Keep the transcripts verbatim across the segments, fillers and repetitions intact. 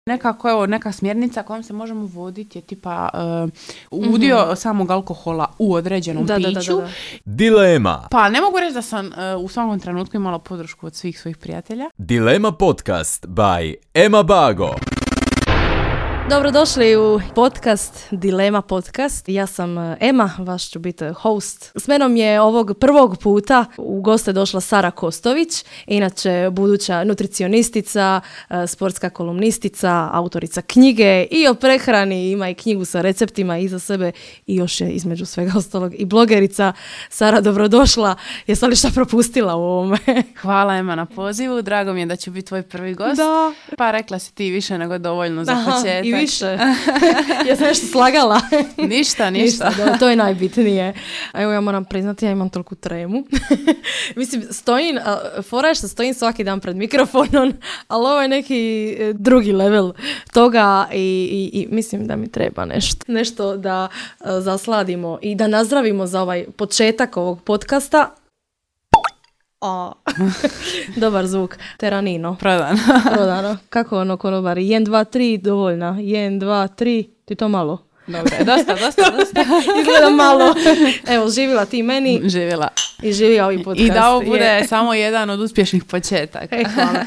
Nekako, evo, neka smjernica kojom se možemo voditi je tipa uh, udio mm-hmm. samog alkohola u određenom da, piću. Da, da, da, da. Dilema. Pa ne mogu reći da sam uh, u svakom trenutku imala podršku od svih svojih prijatelja. Dilema podcast by Ema Bago. Dobrodošli u podcast Dilema podcast. Ja sam Ema, vaš ću biti host. S menom je ovog prvog puta u goste došla Sara Kostović, inače buduća nutricionistica, sportska kolumnistica, autorica knjige i o prehrani, ima i knjigu sa receptima iza sebe i još je između svega ostalog i blogerica. Sara, dobrodošla. Jesi li šta propustila u ovome? Hvala Ema na pozivu, drago mi je da ću biti tvoj prvi gost. Da. Pa rekla si ti više nego dovoljno za Aha, početak. I više. Ja sam nešto slagala. Ništa, ništa. ništa da, to je najbitnije. Evo, ja moram priznati, ja imam toliku tremu. Mislim, stojim, fora je što stojim svaki dan pred mikrofonom, ali ovo je neki drugi level toga i, i, i mislim da mi treba nešto. Nešto da uh, zasladimo i da nazdravimo za ovaj početak ovog podcasta. O, dobar zvuk. Teranino. Prodano. Prodano. Kako ono konobari? jedan, dva, tri, dovoljna. jedan, dva, tri, ti to malo? Dobre, dosta, dosta, dosta. Izgleda malo. Evo, živjela ti meni. Živjela. I živio ovi podcast. I da ovo bude je. samo jedan od uspješnih početaka. E, hvala.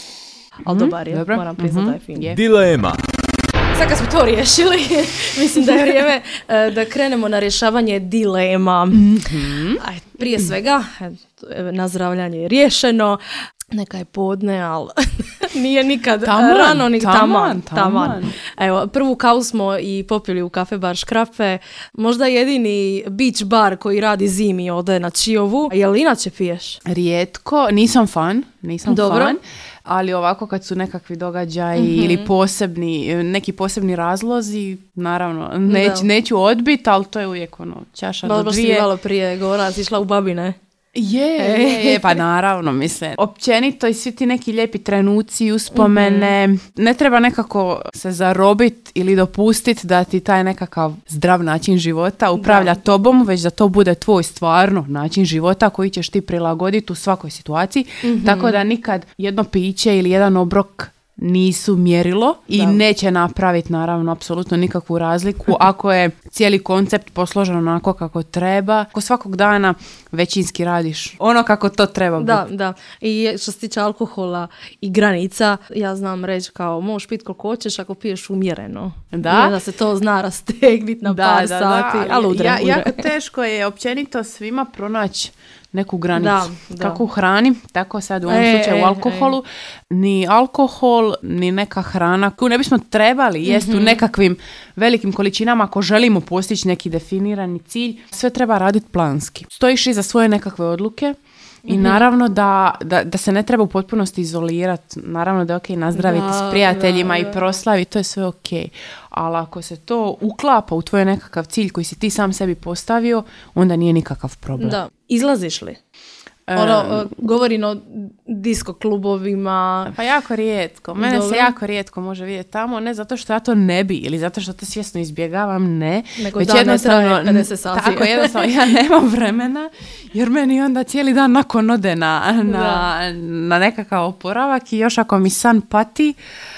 Ali mm-hmm. dobar je, Dobro. moram priznati mm-hmm. da je fin. Je. Dilema. Sad kad smo to riješili, mislim da je vrijeme uh, da krenemo na rješavanje dilema. Mm-hmm. Aj, prije svega, nazdravljanje je riješeno. Neka je podne, ali nije nikad taman, rano, ni taman, taman, taman. taman. Evo, prvu kavu smo i popili u kafe bar Škrape. Možda jedini beach bar koji radi zimi ode na Čiovu. Jel inače piješ? Rijetko, nisam fan, nisam Dobro. fan. Ali ovako kad su nekakvi događaji mm-hmm. ili posebni, neki posebni razlozi, naravno, neć, neću odbiti, ali to je uvijek ono, čaša Malo do dvije. Malo prije govorila, si išla u babine. Je, je, je, pa naravno, mislim. Općenito i svi ti neki lijepi trenuci, uspomene, mm-hmm. ne treba nekako se zarobiti ili dopustiti da ti taj nekakav zdrav način života upravlja da. tobom, već da to bude tvoj stvarno način života koji ćeš ti prilagoditi u svakoj situaciji. Mm-hmm. Tako da nikad jedno piće ili jedan obrok nisu mjerilo i da. neće napraviti naravno apsolutno nikakvu razliku ako je cijeli koncept posložen onako kako treba. Ako svakog dana većinski radiš ono kako to treba biti. Da, da. I što se tiče alkohola i granica, ja znam reći kao možeš piti koliko hoćeš ako piješ umjereno. Da. I da se to zna rastegniti na da, par da, sati. Da. Ali udre, ja, udre. Jako teško je općenito svima pronaći neku granicu. Da, da. Kako u hrani, tako sad u ovom e, slučaju u alkoholu. E. Ni alkohol, ni neka hrana koju ne bismo trebali jesti mm-hmm. u nekakvim velikim količinama ako želimo postići neki definirani cilj. Sve treba raditi planski. Stojiš iza svoje nekakve odluke i mm-hmm. naravno da, da, da se ne treba u potpunosti izolirati. Naravno da je ok nazdraviti da, s prijateljima da, da. i proslaviti, to je sve ok. Ali ako se to uklapa u tvoj nekakav cilj koji si ti sam sebi postavio, onda nije nikakav problem. Da. Izlaziš li? Ono, um, govorim o disko klubovima. Pa jako rijetko. Mene Dobro. se jako rijetko može vidjeti tamo, ne zato što ja to ne bi ili zato što to svjesno izbjegavam, ne. Nego već jednostavno, pedeset sati. Tako jednostavno, ja nemam vremena jer meni onda cijeli dan nakon ode na, na, na nekakav oporavak i još ako mi san pati,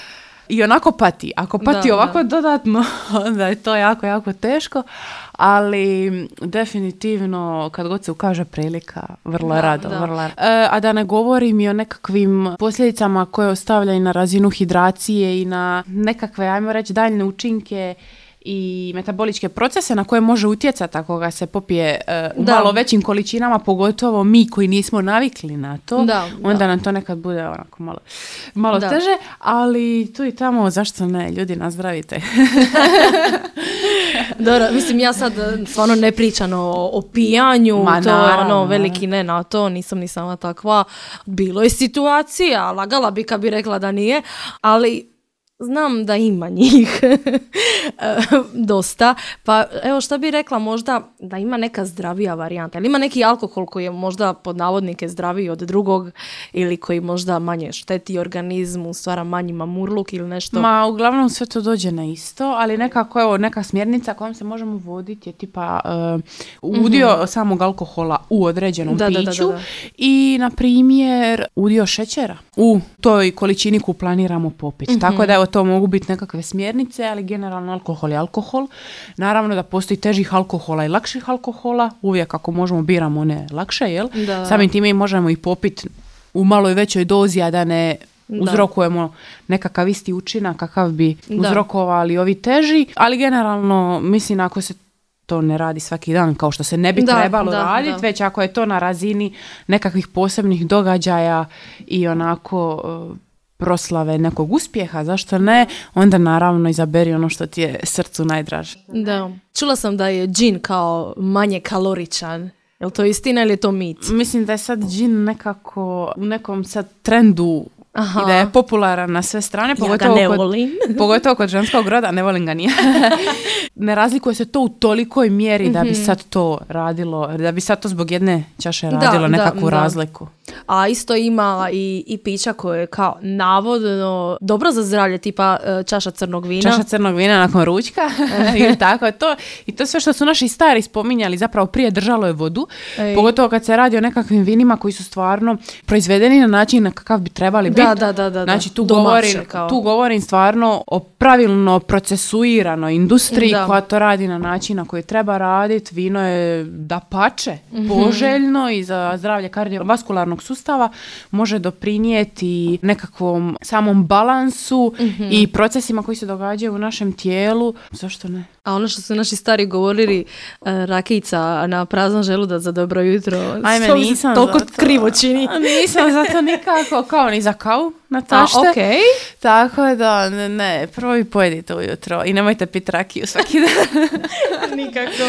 i onako pati. Ako pati da, ovako da. dodatno, onda je to jako, jako teško. Ali definitivno, kad god se ukaže prilika, vrlo da, rado. Da. Vrlo rado. E, a da ne govorim i o nekakvim posljedicama koje ostavljaju na razinu hidracije i na nekakve, ajmo reći, daljne učinke i metaboličke procese na koje može utjecati ako ga se popije uh, u da. malo većim količinama, pogotovo mi koji nismo navikli na to, da, onda da. nam to nekad bude onako malo, malo teže, ali tu i tamo, zašto ne, ljudi, nazdravite. Dobro, mislim, ja sad stvarno ne pričam o, o pijanju, Ma, to je naravno. ono, veliki ne na to, nisam ni sama takva. Bilo je situacija, lagala bi kad bi rekla da nije, ali znam da ima njih dosta, pa evo šta bi rekla, možda da ima neka zdravija varijanta, ili ima neki alkohol koji je možda pod navodnike zdraviji od drugog ili koji možda manje šteti organizmu, stvara manji mamurluk ili nešto? Ma, uglavnom sve to dođe na isto, ali nekako, evo, neka smjernica kojom se možemo voditi je tipa uh, udio mm-hmm. samog alkohola u određenom da, piću da, da, da, da. i, na primjer, udio šećera u toj količini koju planiramo popiti. Mm-hmm. Tako da, evo, to mogu biti nekakve smjernice, ali generalno alkohol je alkohol. Naravno da postoji težih alkohola i lakših alkohola, uvijek ako možemo biramo one lakše, jel? Da. Samim time možemo i popiti u maloj većoj dozi, a da ne uzrokujemo nekakav isti učinak kakav bi Da. uzrokovali ovi teži, ali generalno mislim ako se to ne radi svaki dan kao što se ne bi Da, trebalo da, raditi, da. već ako je to na razini nekakvih posebnih događaja i onako uh, proslave nekog uspjeha, zašto ne, onda naravno izaberi ono što ti je srcu najdraže. Da. Čula sam da je džin kao manje kaloričan. Je li to istina ili je to mit? Mislim da je sad džin nekako u nekom sad trendu Aha. i da je popularan na sve strane, Ja ga pogotovo, ne kod, volim. pogotovo kod ženskog roda, ne volim ga nije. Ne razlikuje se to u tolikoj mjeri da bi sad to radilo, da bi sad to zbog jedne čaše Da, radilo da, nekakvu da. razliku. A isto ima i, i pića koje je kao navodno dobro za zdravlje, tipa e, čaša crnog vina. Čaša crnog vina nakon ručka ili tako to. I to sve što su naši stari spominjali zapravo prije držalo je vodu. Ej. Pogotovo kad se radi o nekakvim vinima koji su stvarno proizvedeni na način na kakav bi trebali biti. Da, da, da, da. Znači tu Domaće, govorim, kao. tu govorim stvarno o pravilno procesuiranoj industriji Da. koja to radi na način na koji treba raditi. Vino je dapače, poželjno i za zdravlje kardiovaskularnog sustava može doprinijeti nekakvom samom balansu i procesima koji se događaju u našem tijelu. Zašto ne? A ono što su naši stari govorili, e, rakijica na prazan želudac za dobro jutro. Ajme, to mi se nisam toliko za to. krivo čini. A nisam za to nikako, kao ni za kavu na A, tašte. okej. Tako da, ne, ne, prvo vi pojedite ujutro i nemojte piti rakiju svaki dan. Nikako.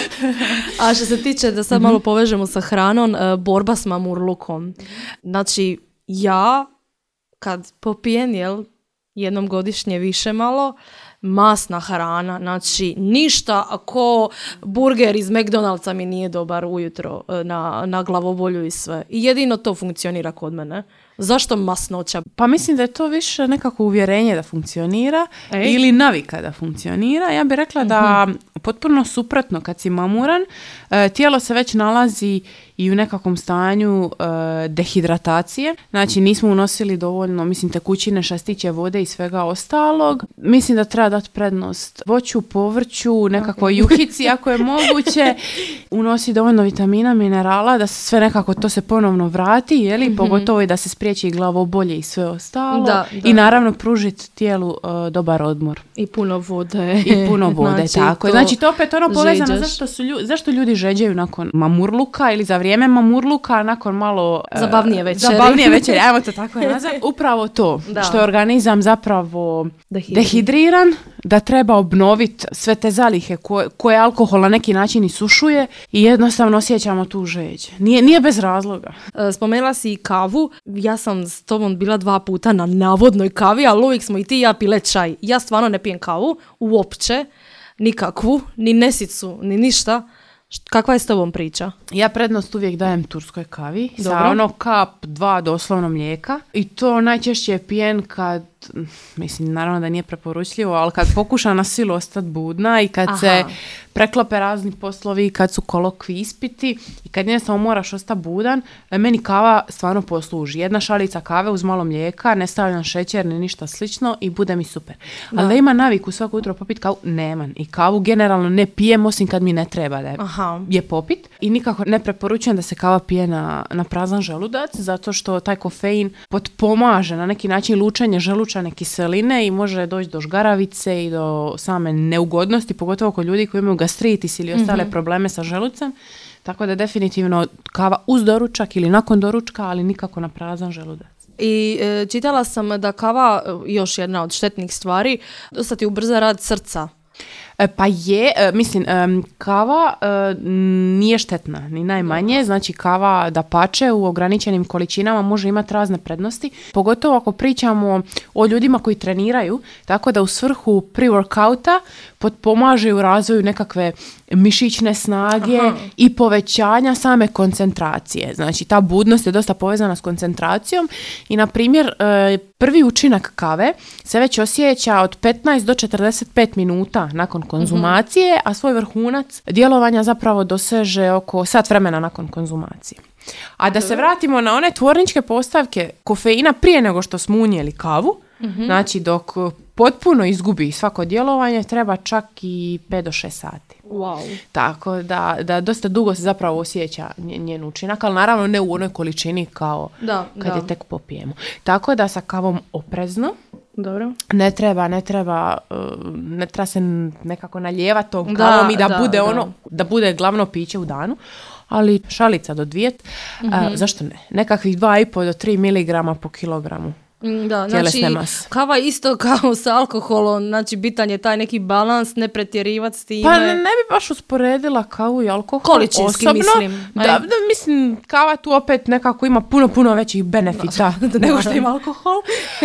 A što se tiče, da sad malo povežemo sa hranom, e, borba s mamurlukom. Znači, ja kad popijem, jel, jednom godišnje više malo, masna hrana, znači ništa ako burger iz McDonald'sa mi nije dobar ujutro e, na, na glavobolju i sve. I jedino to funkcionira kod mene. Zašto masnoća? Pa mislim da je to više nekako uvjerenje da funkcionira Ej. ili navika da funkcionira. Ja bih rekla da potpuno suprotno kad si mamuran, e, tijelo se već nalazi i u nekakvom stanju e, dehidratacije. Znači nismo unosili dovoljno, mislim, tekućine, šastiće, vode i svega ostalog. Mislim da treba dati prednost voću, povrću, nekakvoj juhici ako je moguće. Unosi dovoljno vitamina, minerala, da se sve nekako to se ponovno vrati, jeli? Pogotovo i da se spriječi glavobolje i sve ostalo. Da, da. I naravno pružiti tijelu e, dobar odmor. I puno vode. I puno vode, Znači, tako. to Znači to opet ono povezano žeđaš. zašto, su lju, zašto ljudi žeđaju nakon mamurluka ili za vrijeme mamurluka, nakon malo... e, Zabavnije večeri. Zabavnije večeri, ajmo to tako nazvati. Upravo to, Da. što je organizam zapravo Dehidri- dehidriran, da treba obnoviti sve te zalihe koje, koje alkohol na neki način isušuje i jednostavno osjećamo tu žeđ. Nije, nije bez razloga. E, Spomenula si i kavu. Ja sam s tobom bila dva puta na navodnoj kavi, ali uvijek smo i ti i ja pile čaj. Ja stvarno ne pijem kavu, uopće, nikakvu, ni nesicu, ni ništa. Št- Kakva je s tobom priča? Ja prednost uvijek dajem turskoj kavi, sa Dobro. ono kap, dva doslovno mlijeka i to najčešće pijem kad, mislim naravno da nije preporučljivo, ali kad pokušam na silu ostati budna i kad Aha. se preklope razni poslovi, kad su kolokvi, ispiti i kad jednostavno moraš ostati budan, meni kava stvarno posluži. Jedna šalica kave uz malo mlijeka, ne stavljam šećer ni ništa slično i bude mi super. Ali Da. da ima naviku svako jutro popiti kavu, nemam. I kavu generalno ne pijem osim kad mi ne treba da je Aha. je popit i nikako ne preporučujem da se kava pije na, na prazan želudac zato što taj kofein potpomaže na neki način lučenje želučane kiseline i može doći do žgaravice i do same neugodnosti, pogotovo kod ljudi koji imaju gastritis ili ostale probleme sa želucem. Tako da definitivno kava uz doručak ili nakon doručka, ali nikako na prazan želudac. I e, čitala sam da kava, e, još jedna od štetnih stvari, dosta ti ubrza rad srca. E, Pa je, e, mislim, em, kava e, nije štetna, ni najmanje, znači kava dapače u ograničenim količinama može imati razne prednosti, pogotovo ako pričamo o ljudima koji treniraju, tako da u svrhu pre-workouta potpomaže u razvoju nekakve mišićne snage Aha. i povećanja same koncentracije. Znači ta budnost je dosta povezana s koncentracijom i na primjer e, prvi učinak kave se već osjeća od petnaest do četrdeset pet minuta nakon konzumacije, a svoj vrhunac djelovanja zapravo doseže oko sat vremena nakon konzumacije. A da se vratimo na one tvorničke postavke kofeina prije nego što smo unijeli kavu, Mm-hmm. Znači, dok potpuno izgubi svako djelovanje, treba čak i pet do šest sati. Wow. Tako da, da dosta dugo se zapravo osjeća njen učinak, ali naravno ne u onoj količini kao da, kad da. je tek popijemo. Tako da sa kavom oprezno. Dobro. Ne treba, ne treba, ne treba se nekako nalijevati tom kavom i da, da bude da. ono, da bude glavno piće u danu, ali šalica do dvije, mm-hmm. a, zašto ne? Nekakvih dva i pol do tri miligrama po kilogramu. Da, znači mas. Kava isto kao sa alkoholom, znači bitan je taj neki balans, ne pretjerivati s time. Pa ne, ne bi baš usporedila kavu i alkohol količinski osobno. Mislim. Da, da, mislim, kava tu opet nekako ima puno, puno većih benefita no, nego što ima alkohol,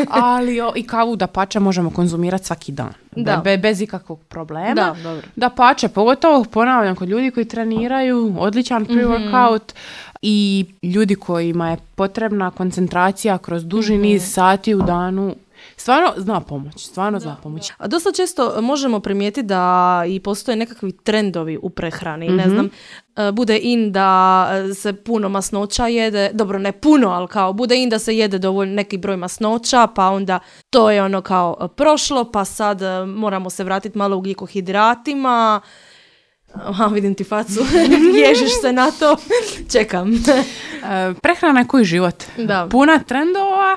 ali o, i kavu da pače možemo konzumirati svaki dan. Da. Be, bez ikakvog problema. Da, dobro. Da pače, pogotovo ponavljam kod ljudi koji treniraju, odličan pre-workout, mm-hmm. i ljudi kojima je potrebna koncentracija kroz duži mm-hmm. niz sati u danu, stvarno zna pomoć, stvarno da, zna pomoć. A dosta često možemo primijetiti da i postoje nekakvi trendovi u prehrani, mm-hmm. ne znam, bude in da se puno masnoća jede, dobro ne puno, ali kao bude in da se jede dovoljno neki broj masnoća, pa onda to je ono kao prošlo, pa sad moramo se vratiti malo ugljikohidratima. Aha, vidim ti facu, ježiš se na to, čekam. e, prehrana je koji život, da. Puna trendova,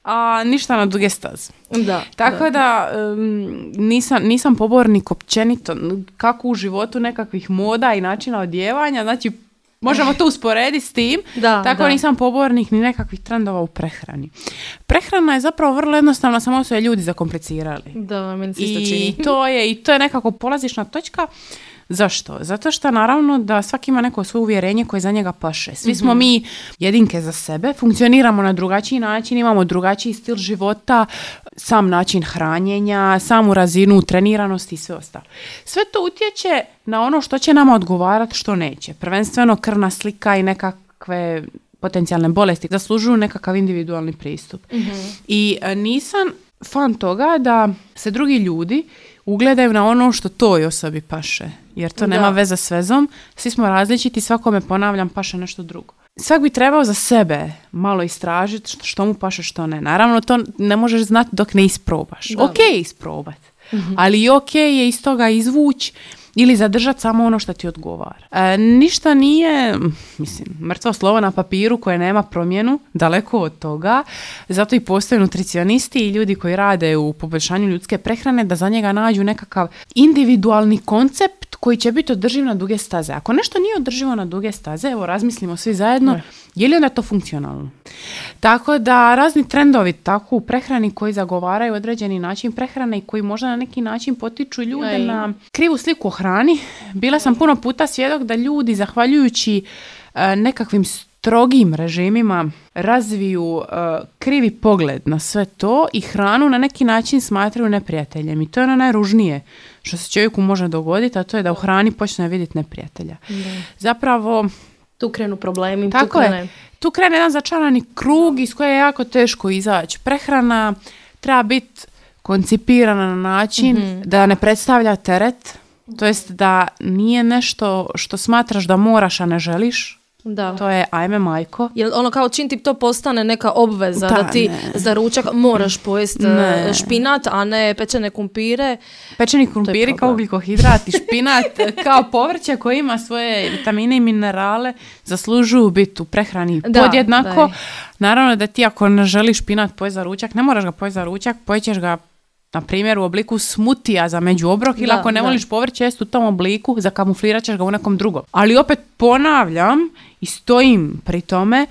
a ništa na duge staze. Da, Tako da, da um, nisam, nisam pobornik općenito kako u životu nekakvih moda i načina odjevanja, znači možemo to usporediti s tim, da, tako da. nisam pobornik ni nekakvih trendova u prehrani. Prehrana je zapravo vrlo jednostavna, samo su je ljudi zakomplicirali. Da, meni se isto I čini. to je, i to je nekako polazišna točka. Zašto? Zato što naravno da svaki ima neko svoje uvjerenje koje za njega paše. Svi smo mm-hmm. mi jedinke za sebe, funkcioniramo na drugačiji način, imamo drugačiji stil života, sam način hranjenja, samu razinu treniranosti i sve ostalo. Sve to utječe na ono što će nama odgovarati, što neće. Prvenstveno krvna slika i nekakve potencijalne bolesti zaslužuju nekakav individualni pristup. Mm-hmm. I nisam fan toga da se drugi ljudi ugledaju na ono što toj osobi paše, jer to nema da. veze s vezom, svi smo različiti, svakome, ponavljam, paše nešto drugo. Svak bi trebao za sebe malo istražiti što mu paše, što ne. Naravno, to ne možeš znati dok ne isprobaš. Da. Ok je isprobati, mm-hmm. ali ok je iz toga izvući ili zadržati samo ono što ti odgovara. E, ništa nije, mislim, mrtvo slovo na papiru koje nema promjenu, daleko od toga. Zato i postoje nutricionisti i ljudi koji rade u poboljšanju ljudske prehrane da za njega nađu nekakav individualni koncept koji će biti održiv na duge staze. Ako nešto nije održivo na duge staze, evo razmislimo svi zajedno, ne. je li onda to funkcionalno? Tako da razni trendovi tako u prehrani koji zagovaraju određeni način prehrane i koji možda na neki način potiču ljude Aj. na krivu sliku o hrani. Bila sam puno puta svjedok da ljudi zahvaljujući uh, nekakvim strogim režimima razviju uh, krivi pogled na sve to i hranu na neki način smatraju neprijateljem. I to je ono najružnije što se čovjeku može dogoditi, a to je da u hrani počne vidjeti neprijatelja. Da. Zapravo tu krenu problemi. Tako tu krene. je. Tu krene jedan začarani krug iz koje je jako teško izaći. Prehrana treba biti koncipirana na način mm-hmm. da ne predstavlja teret, to jest da nije nešto što smatraš da moraš, a ne želiš. Da. To je ajme majko. Jel ono kao čim ti to postane neka obveza da, da ti ne. za ručak moraš pojesti ne. špinat, a ne pečene kumpire. Pečeni kumpiri kao ugljikohidrat i špinat kao povrće koje ima svoje vitamine i minerale zaslužuju biti u prehrani da, podjednako. Da Naravno da ti ako ne želiš špinat pojesti za ručak, ne moraš ga pojesti za ručak, pojećeš ga na primjer u obliku smutija za međuobrok ili ako ne da. voliš povrće jest u tom obliku, zakamuflirat ćeš ga u nekom drugom. Ali opet ponavljam i stojim pri tome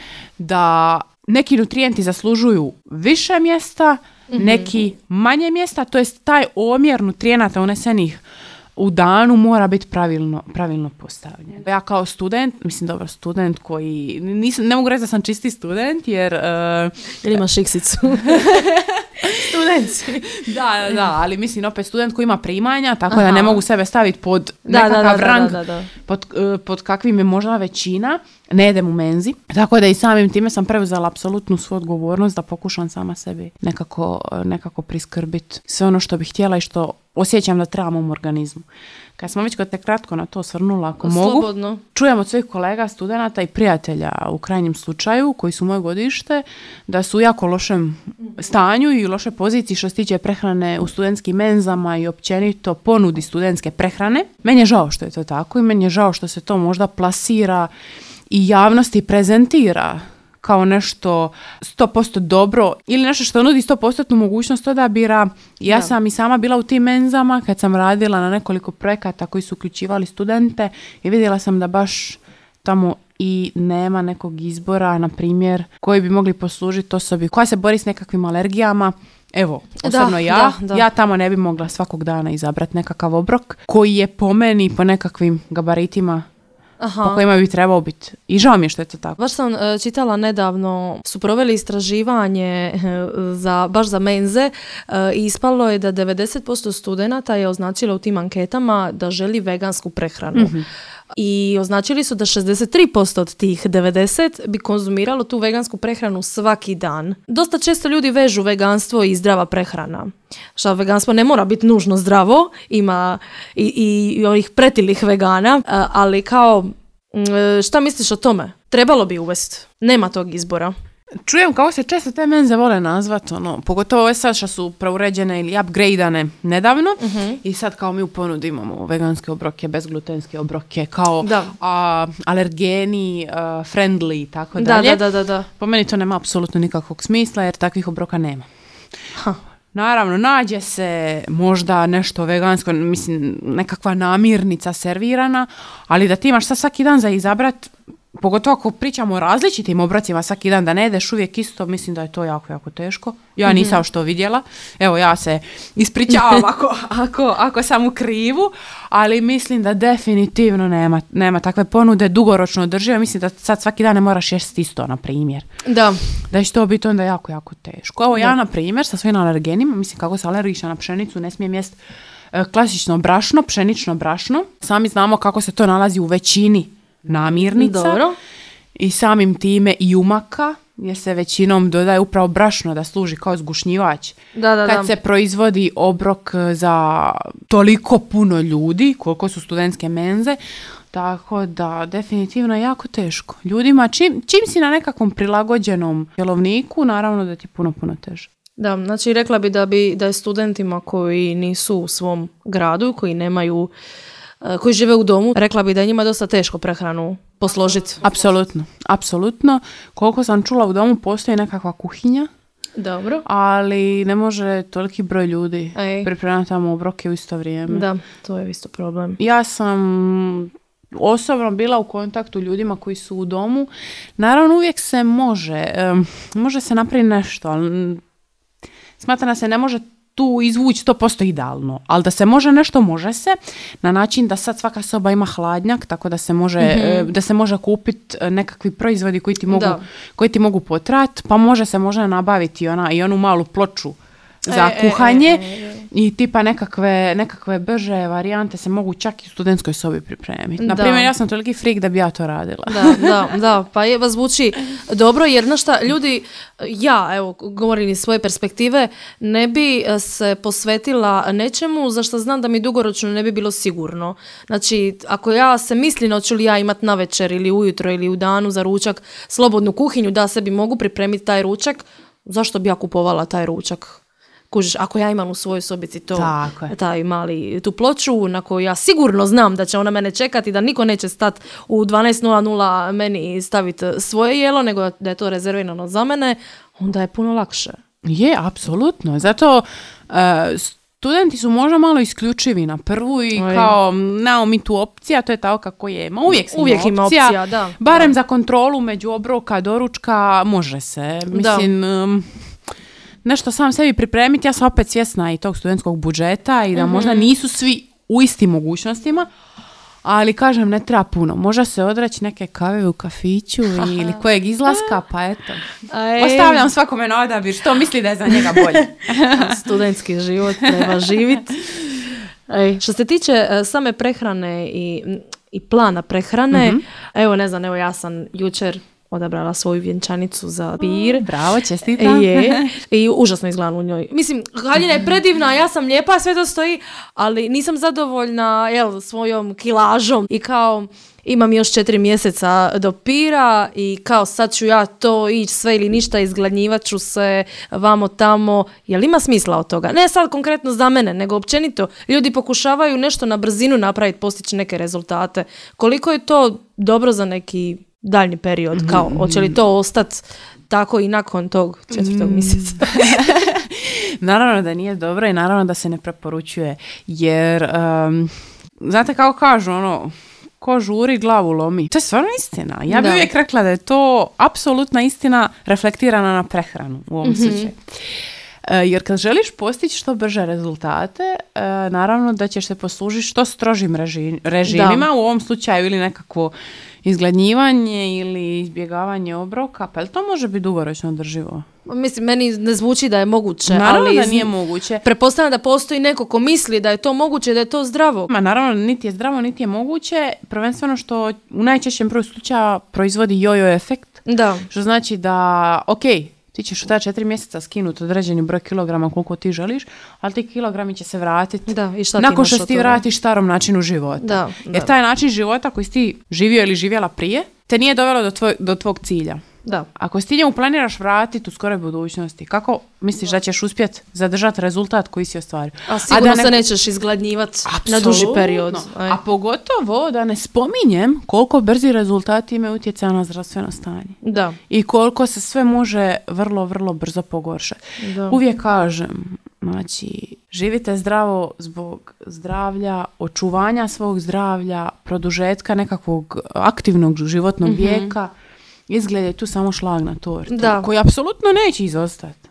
da neki nutrijenti zaslužuju više mjesta, mm-hmm. neki manje mjesta, to jest taj omjer nutrijenata unesenih u danu mora biti pravilno, pravilno postavljen. Ja kao student, mislim dobro student koji, nisam, ne mogu reći da sam čisti student jer... Uh, jer imaš iksicu. Student. Da, da, da, ali mislim opet student koji ima primanja, tako Aha. da ne mogu sebe staviti pod nekakav da, da, da, rang, da, da, da. Pod, uh, pod kakvim je možda većina. Ne jedem u menzi. Tako da i samim time sam preuzela apsolutnu svoju odgovornost da pokušam sama sebi nekako, nekako priskrbiti sve ono što bih htjela i što osjećam da trebam u organizmu. Kad smo već kod te kratko na to osvrnula, ako Slobodno. mogu, čujem od svojih kolega, studenata i prijatelja u krajnjem slučaju, koji su moje godište, da su u jako lošem stanju i u lošoj poziciji što se tiče prehrane u studentskim menzama i općenito ponudi studentske prehrane. Meni je žao što je to tako i meni je žao što se to možda plasira i javnosti prezentira kao nešto sto posto dobro ili nešto što nudi sto posto mogućnost odabira. Ja da. sam i sama bila u tim menzama kad sam radila na nekoliko projekata koji su uključivali studente i vidjela sam da baš tamo i nema nekog izbora, na primjer, koji bi mogli poslužiti osobi koja se bori s nekakvim alergijama. Evo, osobno da, ja, da, da. ja tamo ne bi mogla svakog dana izabrati nekakav obrok koji je po meni, po nekakvim gabaritima Aha. po kojima bi trebao biti. I žao mi je što je to tako. Baš sam uh, čitala nedavno, su proveli istraživanje uh, za, baš za menze uh, i ispalo je da devedeset posto studenata je označilo u tim anketama da želi vegansku prehranu. Mm-hmm. I označili su da šezdeset tri posto od tih devedeset bi konzumiralo tu vegansku prehranu svaki dan. Dosta često ljudi vežu veganstvo i zdrava prehrana. Što veganstvo ne mora biti nužno zdravo, ima i, i, i ovih pretilih vegana, ali kao, šta misliš o tome? Trebalo bi uvesti. Nema tog izbora. Čujem kako se često te menze vole nazvat, ono, pogotovo ove sad što su preuređene ili upgradeane nedavno uh-huh. i sad kao mi u ponudi imamo veganske obroke, bezglutenske obroke, kao a, alergeni, a, friendly, tako dalje. Da, da, da, da. Po meni to nema apsolutno nikakvog smisla jer takvih obroka nema. Ha. Naravno, nađe se možda nešto vegansko, mislim, nekakva namirnica servirana, ali da ti imaš sad svaki dan za izabrat, pogotovo ako pričamo o različitim obrocima svaki dan, da ne jedeš uvijek isto, mislim da je to jako, jako teško. Ja nisam mm-hmm. što vidjela. Evo, ja se ispričavam ako, ako, ako sam u krivu, ali mislim da definitivno nema, nema takve ponude dugoročno održive. Mislim da sad svaki dan ne moraš jesti isto, na primjer. Da. Da će to biti onda jako, jako teško. Evo, ja, na primjer, sa svojim alergenima, mislim kako se alergična na pšenicu, ne smijem jesti klasično brašno, pšenično brašno. Sami znamo kako se to nalazi u većini namirnica. Dobro. I samim time i umaka, jer se većinom dodaje upravo brašno da služi kao zgušnjivač. Da, da, kad da. se proizvodi obrok za toliko puno ljudi, koliko su studentske menze, tako da definitivno je jako teško. Ljudima, čim, čim si na nekakvom prilagođenom jelovniku, naravno da ti je puno, puno teže. Da, znači rekla bi da, bi da je studentima koji nisu u svom gradu, koji nemaju koji žive u domu, rekla bi da je njima dosta teško prehranu posložiti. Apsolutno, apsolutno. Koliko sam čula, u domu postoji nekakva kuhinja. Dobro. Ali ne može toliki broj ljudi Ej. pripremati tamo obroke u isto vrijeme. Da, to je isto problem. Ja sam osobno bila u kontaktu ljudima koji su u domu. Naravno, uvijek se može, um, može se napraviti nešto, ali smatram da se ne može tu izvući sto posto idealno, ali da se može nešto, može se, na način da sad svaka soba ima hladnjak, tako da se može, mm-hmm. da se može kupiti nekakvi proizvodi koji ti mogu, koji ti mogu potrati, pa može se možda nabaviti ona, i onu malu ploču za e, kuhanje e, e, e, e. i tipa nekakve, nekakve brže varijante se mogu čak i u studentskoj sobi pripremiti. Naprimjer, ja sam toliki frik da bi ja to radila. Da, da, da, pa je, vas zvuči dobro, jer znaš šta, ljudi, ja, evo, govorim iz svoje perspektive, ne bi se posvetila nečemu za što znam da mi dugoročno ne bi bilo sigurno. Znači, ako ja se mislim hoću li ja imat na večer ili ujutro ili u danu za ručak slobodnu kuhinju, da sebi mogu pripremiti taj ručak, zašto bi ja kupovala taj ručak? Kužiš, ako ja imam u svojoj sobici to, taj mali, tu ploču na koju ja sigurno znam da će ona mene čekati, da niko neće stati u dvanaest nula nula meni staviti svoje jelo, nego da je to rezervirano za mene, onda je puno lakše. Je, apsolutno. Zato uh, studenti su možda malo isključivi na prvu i Oj. kao nao mi tu opcija, to je tako kako je. Ma uvijek, uvijek ima opcija, opcija da. Barem da. za kontrolu među obroka, doručka, može se. Mislim... Um, nešto sam sebi pripremiti, ja sam opet svjesna i tog studentskog budžeta i da mm-hmm. možda nisu svi u istim mogućnostima, ali kažem, ne treba puno. Možda se odreći neke kave u kafiću ili kojeg izlaska, pa eto. Aj. Ostavljam svakome na odabir što misli da je za njega bolje. Studentski život treba živjeti. Aj. Što se tiče uh, same prehrane i, i plana prehrane, mm-hmm. evo ne znam, evo ja sam jučer odabrala svoju vjenčanicu za pir. Bravo, čestitam. Je, i užasno izgledam u njoj. Mislim, haljina je predivna, ja sam lijepa, sve to stoji, ali nisam zadovoljna, jel, svojom kilažom i kao... Imam još četiri mjeseca do pira i kao sad ću ja to ići sve ili ništa, izgladnjivat ću se vamo tamo. Jel ima smisla od toga? Ne sad konkretno za mene, nego općenito. Ljudi pokušavaju nešto na brzinu napraviti, postići neke rezultate. Koliko je to dobro za neki daljnji period? Kao, hoće li to ostati tako i nakon tog četvrtog mjeseca? Naravno da nije dobro i naravno da se ne preporučuje. Jer, um, znate kako kažu, ono... Ko žuri, glavu lomi. To je stvarno istina. Ja bih uvijek rekla da je to apsolutna istina reflektirana na prehranu u ovom mm-hmm. slučaju. E, jer kad želiš postići što brže rezultate, e, naravno da ćeš se poslužiti što strožim reži, režimima, da. U ovom slučaju ili nekakvo izgladnjivanje ili izbjegavanje obroka, pa li to može biti dugoročno održivo? Mislim, meni ne zvuči da je moguće. Naravno ali da nije moguće. Pretpostavljam da postoji neko ko misli da je to moguće, da je to zdravo. Ma naravno, niti je zdravo, niti je moguće. Prvenstveno što u najčešćem broju slučaja proizvodi jojo efekt. Da. Što znači da, ok, ti ćeš u ta četiri mjeseca skinuti određeni broj kilograma koliko ti želiš, ali ti kilogrami će se vratiti da, i šta nakon što ti vratiš starom načinu života. Da, Jer da. taj način života koji si ti živio ili živjela prije, te nije dovelo do, tvoj, do tvog cilja. Da. Ako si ti njemu planiraš vratiti u skoroj budućnosti, kako misliš da ćeš uspjeti zadržati rezultat koji si ostvario? A sigurno A da ne... se nećeš izgladnjivati na duži period. Aj. A pogotovo da ne spominjem koliko brzi rezultati imaju utjecaja na zdravstveno stanje. Da. I koliko se sve može vrlo, vrlo brzo pogoršati. Da. Uvijek kažem, znači, živite zdravo zbog zdravlja, očuvanja svog zdravlja, produžetka nekakvog aktivnog životnog mm-hmm. vijeka. Izgled je tu samo šlag na tortu, da. Koji apsolutno neće izostati.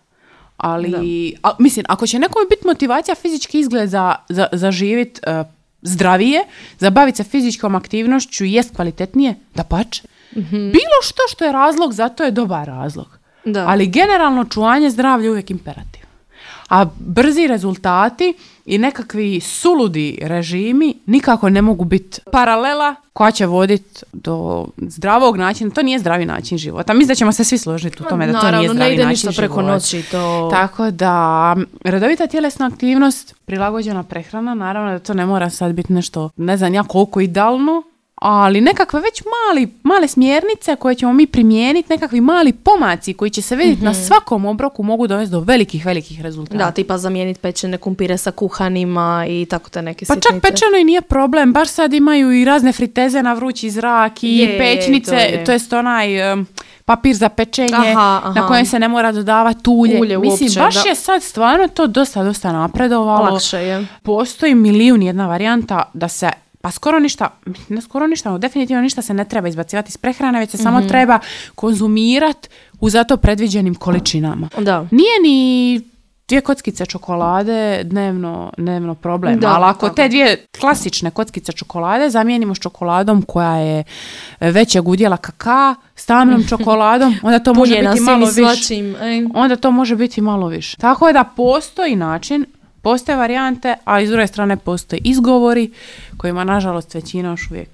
Ali, a, mislim, ako će nekome biti motivacija fizički izgled za, za, za živit uh, zdravije, za baviti se fizičkom aktivnošću i jest kvalitetnije, da pače. Mm-hmm. Bilo što što je razlog, zato je dobar razlog. Da. Ali generalno čuvanje zdravlja je uvijek imperativ. A brzi rezultati i nekakvi suludi režimi nikako ne mogu biti paralela koja će voditi do zdravog načina. To nije zdravi način života. Mislim da ćemo se svi složiti u tome da Naravno, to nije zdravi ne ide način ništa preko života. noći. To... Tako da, redovita tjelesna aktivnost, prilagođena prehrana, naravno da to ne mora sad biti nešto, ne znam ja koliko idealno, ali nekakve već mali, male smjernice koje ćemo mi primijeniti, nekakvi mali pomaci koji će se vidjeti mm-hmm. na svakom obroku mogu dovesti do velikih, velikih rezultata. Da, tipa zamijeniti pečene kumpire sa kuhanima i tako te neke pa sitnice. Pa čak pečeno i nije problem, baš sad imaju i razne friteze na vrući zrak i je, pećnice, to, je. to jest onaj um, papir za pečenje aha, aha. na kojem se ne mora dodavati ulje. ulje Mislim, uopće, baš da. je sad stvarno to dosta, dosta napredovalo. Lakše je. Postoji milijun jedna varijanta da se pa skoro ništa, ne skoro ništa, no definitivno ništa se ne treba izbacivati iz prehrane, već se mm-hmm. samo treba konzumirati u zato predviđenim količinama. Da. Nije ni dvije kockice čokolade dnevno, dnevno problem, da, ali ako tako. te dvije klasične kockice čokolade zamijenimo s čokoladom koja je većeg udjela kakaa, s tamnom čokoladom, onda to može biti malo više. Onda to može biti malo više. Tako je da postoji način, postoje varijante, a s druge strane postoje izgovori kojima nažalost većina još uvijek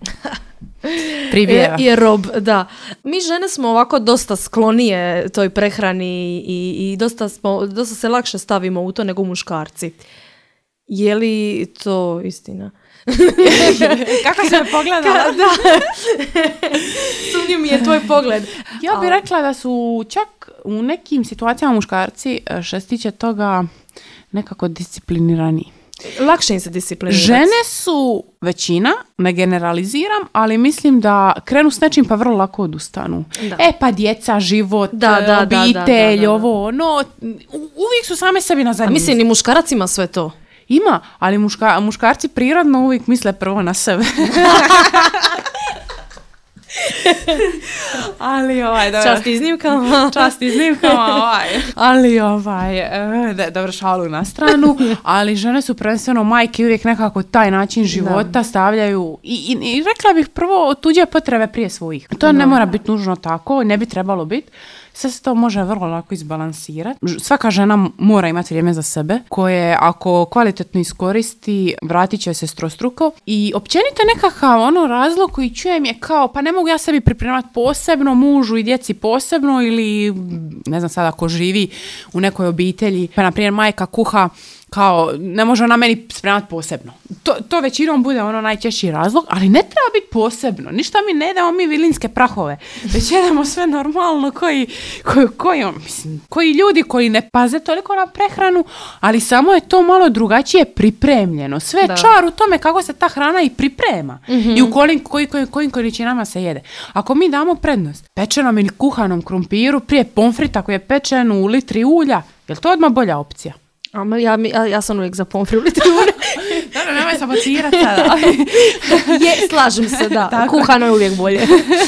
pribjeva. Je, je rob, da. Mi žene smo ovako dosta sklonije toj prehrani i, i dosta, smo, dosta se lakše stavimo u to nego muškarci. Je li to istina? Kako se pogledala? Ka, da. Sumnjiv mi je tvoj pogled. Ja bih rekla da su čak u nekim situacijama muškarci što se tiče toga nekako disciplinirani. Lakše im se disciplinirati. Žene su većina, ne generaliziram, ali mislim da krenu s nečim pa vrlo lako odustanu. Da. E pa djeca, život, da, da, obitelj, da, da, da, da. ovo, no, uvijek su same sebi na zadnji. A mislim, i muškarac ima sve to. Ima, ali muška, muškarci prirodno uvijek misle prvo na sebe. ali ovaj, dobro. Čast iznimkama. Čast iznimkama, ovaj. Ali ovaj, da, dobro, šalu na stranu, ali žene su prvenstveno majke uvijek nekako taj način života da. stavljaju i, i, i rekla bih prvo tuđe potrebe prije svojih. To da. ne mora biti nužno tako, ne bi trebalo biti. sve se to može vrlo lako izbalansirati. Svaka žena mora imati vrijeme za sebe, koje ako kvalitetno iskoristi, vratit će se strostruko. I općenito nekakav ono razlog koji čujem je kao, pa ne mogu ja sebi pripremati posebno, mužu i djeci posebno, ili ne znam sad ako živi u nekoj obitelji, pa na primjer majka kuha, kao ne može ona meni spremati posebno. To, to većinom bude ono najčešći razlog, ali ne treba biti posebno. Ništa mi ne damo mi vilinske prahove. Već jedemo sve normalno koji, koji, koji, mislim, koji ljudi koji ne paze toliko na prehranu, ali samo je to malo drugačije pripremljeno. Sve je čar u tome kako se ta hrana i priprema. Mm-hmm. I u kojim, koji, koji, kojim količinama se jede. Ako mi damo prednost pečenom ili kuhanom krumpiru prije pomfrita koji je pečen u litri ulja, je li to odmah bolja opcija? A, ja, ja, ja sam uvijek za pomfri u litri ulja. Dobro, nemoj sabocirati sada. Je, slažem se, da. Tako. Kuhano je uvijek bolje.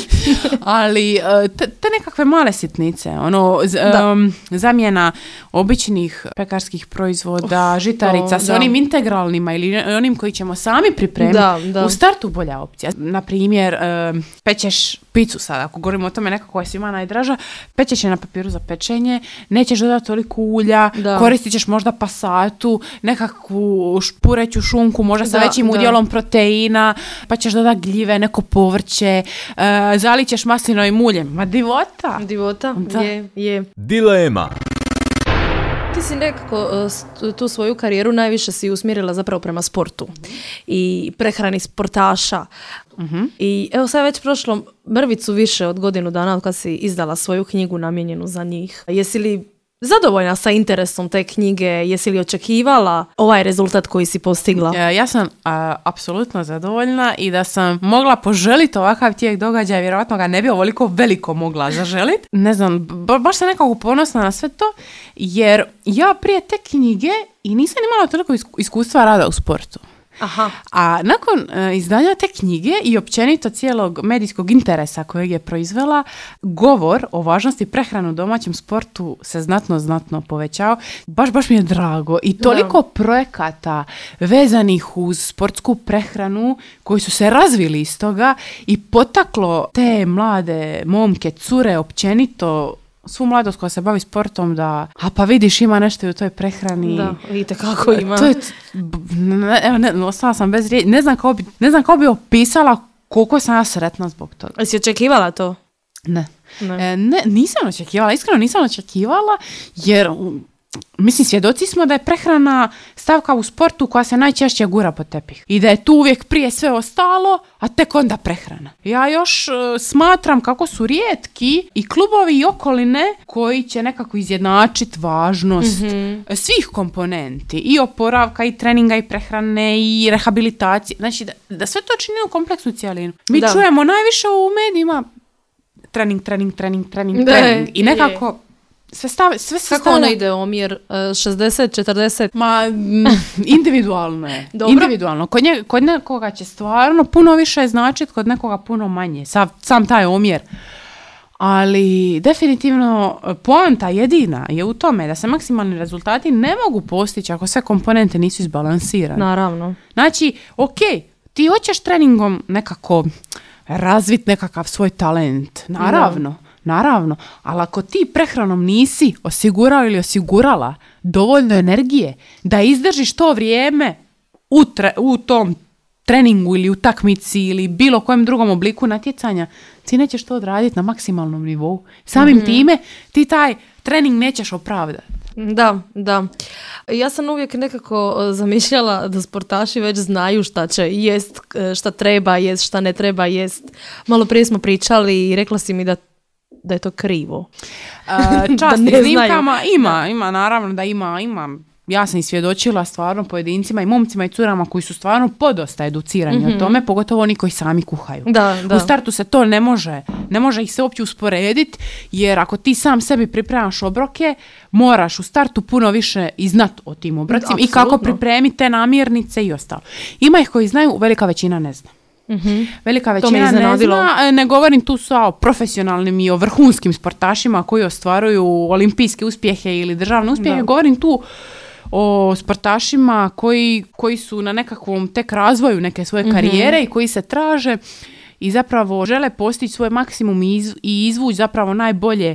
Ali te, te nekakve male sitnice, ono, z, um, zamjena običnih pekarskih proizvoda, oh, žitarica, s onim integralnima ili onim koji ćemo sami pripremiti, da, da. U startu bolja opcija. Naprimjer, um, pečeš picu sada, ako govorimo o tome nekako koja je svima najdraža, pečeš je na papiru za pečenje, nećeš dodati toliko ulja, da. Koristit ćeš možda pasatu, nekakvu špureću šunku, možda sa da, većim udjelom da. Proteina, pa ćeš dodati gljive, neko povrće, uh, zalićeš maslinovim uljem. Ma divota! Divota, da. je, je. Dilema. Ti si nekako tu svoju karijeru najviše si usmjerila zapravo prema sportu i prehrani sportaša. Uh-huh. I evo sad je već prošlo mrvicu više od godinu dana od kad si izdala svoju knjigu namijenjenu za njih. Jesi li zadovoljna sa interesom te knjige? Jesi li očekivala ovaj rezultat koji si postigla? Ja, ja sam a, apsolutno zadovoljna i da sam mogla poželiti ovakav tijek događaja, vjerojatno ga ne bi ovoliko veliko mogla zaželiti. Ne znam, ba, baš sam nekako ponosna na sve to, jer ja prije te knjige i nisam imala toliko iskustva rada u sportu. Aha. A nakon uh, izdanja te knjige i općenito cijelog medijskog interesa kojeg je proizvela, govor o važnosti prehrane u domaćem sportu se znatno, znatno povećao. Baš, baš mi je drago. I toliko da. projekata vezanih uz sportsku prehranu koji su se razvili iz toga i potaklo te mlade momke, cure, općenito svu mladost koja se bavi sportom da, a pa vidiš ima nešto u toj prehrani. Da, vidite kako ima. To je, evo, ne, ostala sam bez riječi. Ne znam kako bi, ne znam kako bi opisala koliko sam ja sretna zbog toga. Jesi očekivala to? Ne. Ne. E, ne, nisam očekivala, iskreno nisam očekivala, jer mislim, svjedoci smo da je prehrana stavka u sportu koja se najčešće gura pod tepih. I da je tu uvijek prije sve ostalo, a tek onda prehrana. Ja još uh, smatram kako su rijetki i klubovi i okoline koji će nekako izjednačiti važnost mm-hmm. svih komponenti. I oporavka, i treninga, i prehrane, i rehabilitacije. Znači, da, da sve to čini u kompleksnu cijelinu. Mi da. čujemo najviše u medijima trening, trening, trening, trening, trening. I nekako... Je. Sve stave, sve se Kako stavlja... ono ide omjer? šezdeset četrdeset? Ma, individualno je. Dobro. Individualno. Kod, nje, kod nekoga će stvarno puno više značiti, kod nekoga puno manje. Sam, sam taj omjer. Ali definitivno poanta jedina je u tome da se maksimalni rezultati ne mogu postići ako sve komponente nisu izbalansirane. Naravno. Znači, ok, ti hoćeš treningom nekako razviti nekakav svoj talent. Naravno. Da. Naravno, ali ako ti prehranom nisi osigurao ili osigurala dovoljno energije da izdržiš to vrijeme u, tre, u tom treningu ili u takmici ili bilo kojem drugom obliku natjecanja, ti nećeš to odraditi na maksimalnom nivou. Samim mm-hmm. time ti taj trening nećeš opravdati. Da, da. Ja sam uvijek nekako zamišljala da sportaši već znaju šta će jest, šta treba jest, šta ne treba jest. Malo prije smo pričali i rekla si mi da da je to krivo. Uh, čast iznimkama ima, ima, naravno da ima, ima. Ja sam i svjedočila stvarno pojedincima i momcima i curama koji su stvarno podosta educirani mm-hmm. o tome, pogotovo oni koji sami kuhaju. Da, da. U startu se to ne može, ne može ih se uopće usporediti, jer ako ti sam sebi pripremaš obroke, moraš u startu puno više i znat o tim obrocima i kako pripremiti te namirnice i ostalo. Ima ih koji znaju, velika većina ne zna. Mm-hmm. Velika većina ne zna, ne govorim tu sa o profesionalnim i o vrhunskim sportašima koji ostvaruju olimpijske uspjehe ili državne uspjehe, da. Govorim tu o sportašima koji, koji su na nekakvom tek razvoju neke svoje mm-hmm. karijere i koji se traže i zapravo žele postići svoj maksimum i, iz, i izvući zapravo najbolje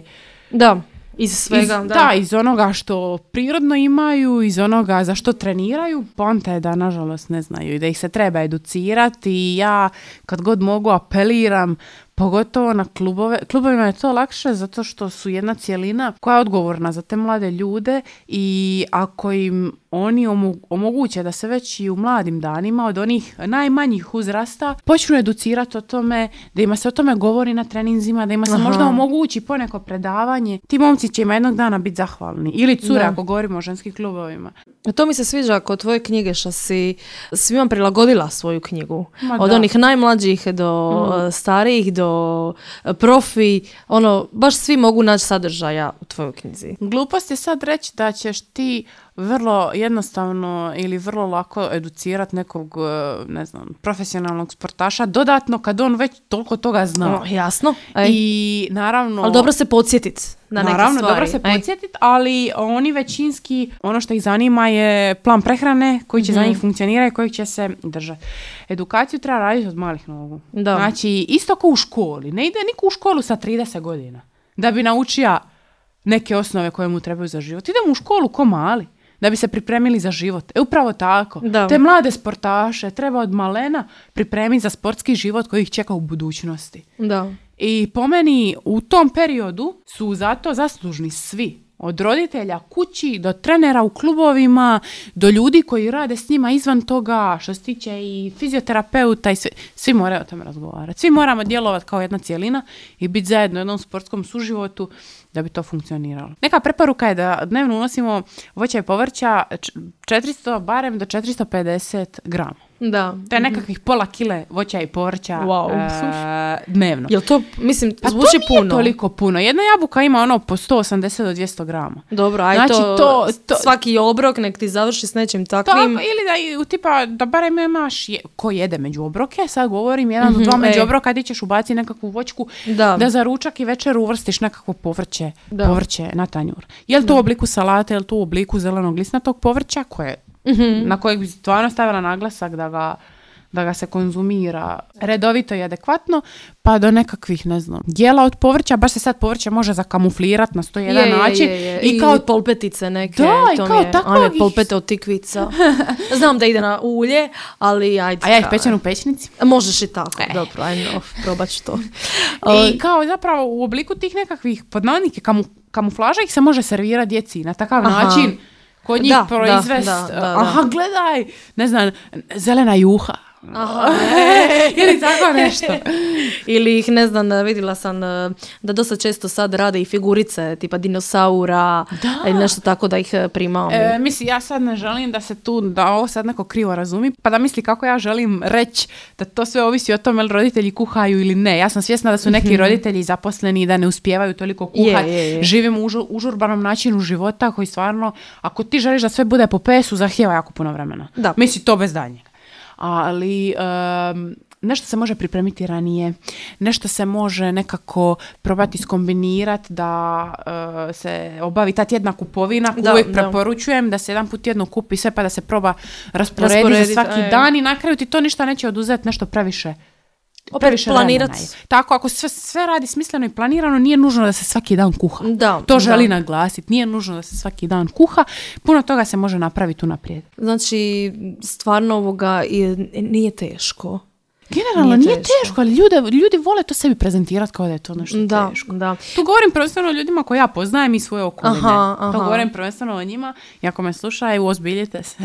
Da, iz svega. Iz, da. da, iz onoga što prirodno imaju, iz onoga za što treniraju. Poanta je da, nažalost, ne znaju i da ih se treba educirati i ja kad god mogu apeliram, pogotovo na klubove. Klubovima je to lakše zato što su jedna cjelina koja je odgovorna za te mlade ljude i ako im oni omoguće da se već i u mladim danima od onih najmanjih uzrasta počnu educirati o tome, da ima se o tome govori na treninzima, da ima se Aha. možda omogući poneko predavanje. Ti momci će ima jednog dana biti zahvalni. Ili cure da. Ako govorimo o ženskim klubovima. To mi se sviđa kod tvoje knjige što si svima prilagodila svoju knjigu. Ma od da. Onih najmlađih do mm. starijih, do profi, ono, baš svi mogu naći sadržaja u tvojoj knjizi. Glupost je sad reći da ćeš ti vrlo jednostavno ili vrlo lako educirati nekog, ne znam, profesionalnog sportaša dodatno kad on već toliko toga zna. O, jasno. Ej. I naravno... Ali dobro se podsjetiti na neke naravno, stvari. dobro se podsjetiti, ali oni većinski, ono što ih zanima je plan prehrane koji će mm-hmm. za njih funkcionirati i koji će se držati. Edukaciju treba raditi od malih nogu. Da. Znači, isto kao u školi. Ne ide niko u školu sa trideset godina da bi naučio neke osnove koje mu trebaju za život. Idemo u školu ko mali. Da bi se pripremili za život. E upravo tako. Da. Te mlade sportaše treba od malena pripremiti za sportski život koji ih čeka u budućnosti. Da. I po meni u tom periodu su zato zaslužni svi. Od roditelja kući do trenera u klubovima, do ljudi koji rade s njima izvan toga, što se tiče i fizioterapeuta i svi, svi moraju o tome razgovarati. Svi moramo djelovati kao jedna cijelina i biti zajedno u jednom sportskom suživotu da bi to funkcioniralo. Neka preporuka je da dnevno unosimo voća i povrća četiristo barem do četiristo pedeset grama. Da. To je nekakvih pola kile voća i povrća wow. e, dnevno. Jel to, mislim, pa zvuči to nije puno? Toliko puno. Jedna jabuka ima ono po sto osamdeset do dvjesto grama. Dobro, aj znači, to, to, to svaki obrok nek ti završi s nečim takvim. To, ili da, tipa, da barem imaš je, ko jede među obroke, sad govorim jedan mm-hmm, do dva među obroka, ti ćeš ubaciti nekakvu voćku da. da za ručak i večer uvrstiš nekakvo povrće, povrće na tanjur. Je li to u obliku salate, je li to u obliku zelenog listnatog povrća koje Mm-hmm. na kojeg bi stvarno stavila naglasak da ga, da ga se konzumira redovito i adekvatno, pa do nekakvih, ne znam, jela od povrća, baš se sad povrće može zakamuflirati na sto jedan je, način. Je, je. I, I kao polpetice neke. Da, to i kao je, tako. Ajme, polpete od tikvica. Znam da ide na ulje, ali ajde. A ja ih pečem u pećnici? Možeš i tako, e. dobro, ajmo, probat ću to. I kao zapravo u obliku tih nekakvih podnavodnike kamu, kamuflaža ih se može servirati djeci na takav Aha. način. Kod njih da, proizvest, da, da, da, aha, gledaj, ne znam, zelena juha. Aha. Ili tako nešto. Ili ih, ne znam, vidjela sam da dosta često sad rade i figurice, tipa dinosaura, da. Ili nešto tako da ih primamo. E, misli, ja sad ne želim da se tu, da ovo sad neko krivo razumi, pa da misli kako ja želim reći da to sve ovisi o tome ili roditelji kuhaju ili ne. Ja sam svjesna da su neki roditelji zaposleni i da ne uspijevaju toliko kuhati. Je, je, je. Živimo u užu, užurbanom načinu života koji stvarno, ako ti želiš da sve bude po pesu, zahtijeva jako puno vremena. Da. Misli, to bez daljnjega. Ali um, nešto se može pripremiti ranije, nešto se može nekako probati skombinirati da uh, se obavi ta tjedna kupovina koju da, uvijek da. preporučujem da se jedan put tjedno kupi sve pa da se proba rasporediti Rasporedit, za svaki aj. dan i na kraju ti to ništa neće oduzeti nešto previše. Opet planirati. Tako, ako sve, sve radi smisleno i planirano, nije nužno da se svaki dan kuha. Da, to želi da. naglasiti. Nije nužno da se svaki dan kuha. Puno toga se može napraviti unaprijed. Znači, stvarno ovoga nije teško. Generalno nije, nije teško, teško ali ljude, ljudi vole to sebi prezentirati kao da je to nešto da, teško. Da. Tu govorim prvenstveno o ljudima koje ja poznajem i svoje okoline. Aha, aha. To govorim prvenstveno o njima. I ako me slušaju, ozbiljite se.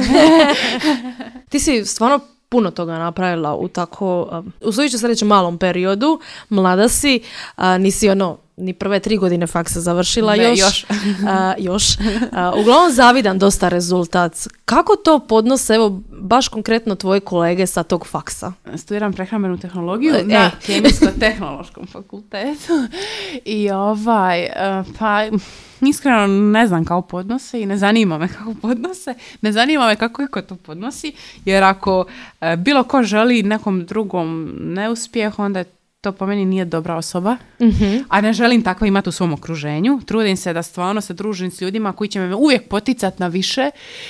Ti si stvarno puno toga napravila u tako, um, usudit ću se reći malom periodu, mlada si, uh, nisi ono, ni prve tri godine faksa završila ne, još. još. uh, još. Uh, uglavnom zavidan dosta rezultat. Kako to podnose, evo, baš konkretno tvoje kolege sa tog faksa? Studiram prehrambenu tehnologiju e. na Kemijsko-tehnološkom fakultetu i ovaj, uh, pa... Iskreno ne znam kako podnose i ne zanima me kako podnose. Ne zanima me kako iko to podnosi, jer ako e, bilo ko želi nekom drugom neuspjeh, onda to po meni nije dobra osoba. Mm-hmm. A ne želim tako imati u svom okruženju. Trudim se da stvarno se družim s ljudima koji će me uvijek poticati na više.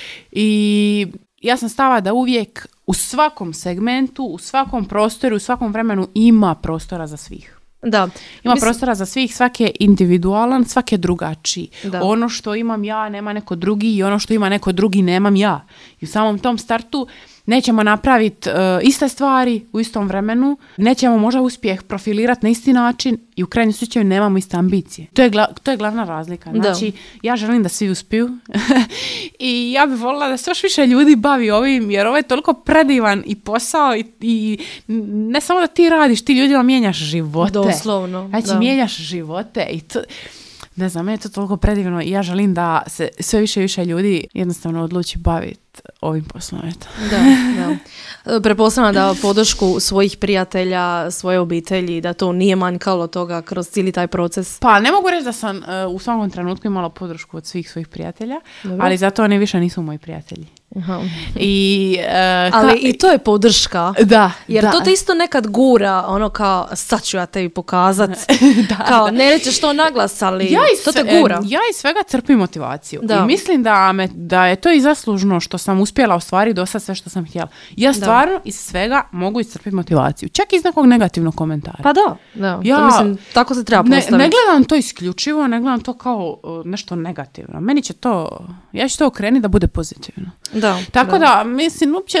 I ja sam stava da uvijek u svakom segmentu, u svakom prostoru, u svakom vremenu ima prostora za svih. Da. Ima Mislim... prostora za svih, svaki je individualan, svaki je drugačiji. Da. Ono što imam ja nema neko drugi i ono što ima neko drugi nemam ja. I u samom tom startu nećemo napraviti uh, iste stvari u istom vremenu, nećemo možda uspjeh profilirati na isti način i u krajnjem slučaju nemamo iste ambicije. To je, gla- to je glavna razlika. Znači, da. Ja želim da svi uspiju i ja bih voljela da se još više ljudi bavi ovim, jer ovo je toliko predivan i posao i, i ne samo da ti radiš, ti ljudima mijenjaš živote. Doslovno. Znači, da. mijenjaš živote i to... Ne znam, meni je to toliko predivno i ja želim da se sve više i više ljudi jednostavno odluči baviti ovim poslom. Da, da. Pretpostavljam da podršku svojih prijatelja, svoje obitelji, da to nije manjkalo toga kroz cijeli taj proces. Pa ne mogu reći da sam uh, u svakom trenutku imala podršku od svih svojih prijatelja, dobro, ali zato oni više nisu moji prijatelji. Aha. I, uh, ali ka... i to je podrška. Da. Jer da. to te isto nekad gura, ono kao, sad ću ja tebi pokazat. da, kao, da. ne rećeš to naglas, ali ja to te gura. Ja iz svega crpim motivaciju. Da. I mislim da, me, da je to i zaslužno što sam uspjela ostvariti do sad sve što sam htjela. Ja stvarno da. iz svega mogu iscrpiti motivaciju. Čak iz nekog negativnog komentara. Pa da, da. Ja, to mislim, tako se treba postaviti. Ne, ne gledam to isključivo, ne gledam to kao uh, nešto negativno. Meni će to, ja ću to okrenuti da bude pozitivno. Da, Tako da. da, mislim, uopće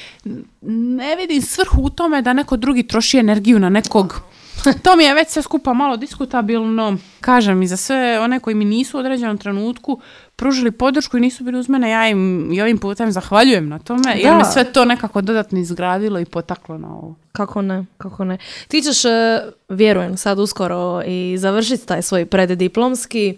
ne vidim svrhu u tome da neko drugi troši energiju na nekog. To mi je već sve skupa malo diskutabilno. Kažem, i za sve one koji mi nisu u određenom trenutku pružili podršku i nisu bili uz mene, ja im i ovim putem zahvaljujem na tome, da. Jer me sve to nekako dodatno izgradilo i potaklo na ovo. Kako ne, kako ne. Ti ćeš, vjerujem, sad uskoro i završiti taj svoj preddiplomski,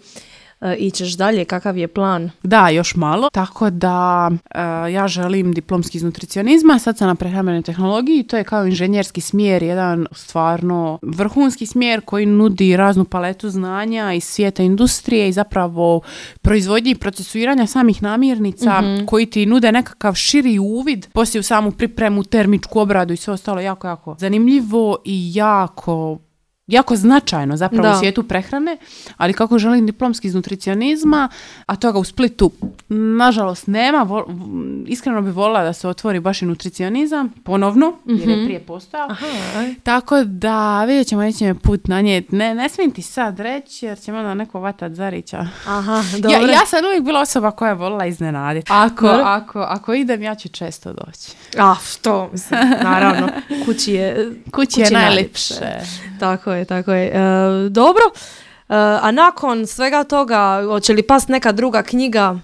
i ćeš dalje, kakav je plan? Da, još malo, tako da uh, ja želim diplomski iz nutricionizma, sad sam na prehrambenoj tehnologiji i to je kao inženjerski smjer, jedan stvarno vrhunski smjer koji nudi raznu paletu znanja iz svijeta industrije i zapravo proizvodnje i procesuiranja samih namirnica, mm-hmm. koji ti nude nekakav širi uvid poslije u samu pripremu, termičku obradu i sve ostalo jako, jako zanimljivo i jako jako značajno zapravo da. u svijetu prehrane, ali kako želim diplomski iz nutricionizma, a toga u Splitu nažalost nema, vol, iskreno bi voljela da se otvori baš i nutricionizam ponovno, mm-hmm. jer je prije postojao. Aha. Tako da vidjet ćemo, neće me put nanijeti. Ne, ne smijem ti sad reći, jer će onda neko vatat Zarića. Aha, dobro. Ja, ja sam uvijek bila osoba koja je voljela iznenaditi. Ako, ako, ako idem, ja ću često doći. Ah, što, mislim, naravno. Kući je, kući je najljepše. Tako je, tako je. E, dobro, e, a nakon svega toga, hoće li past neka druga knjiga?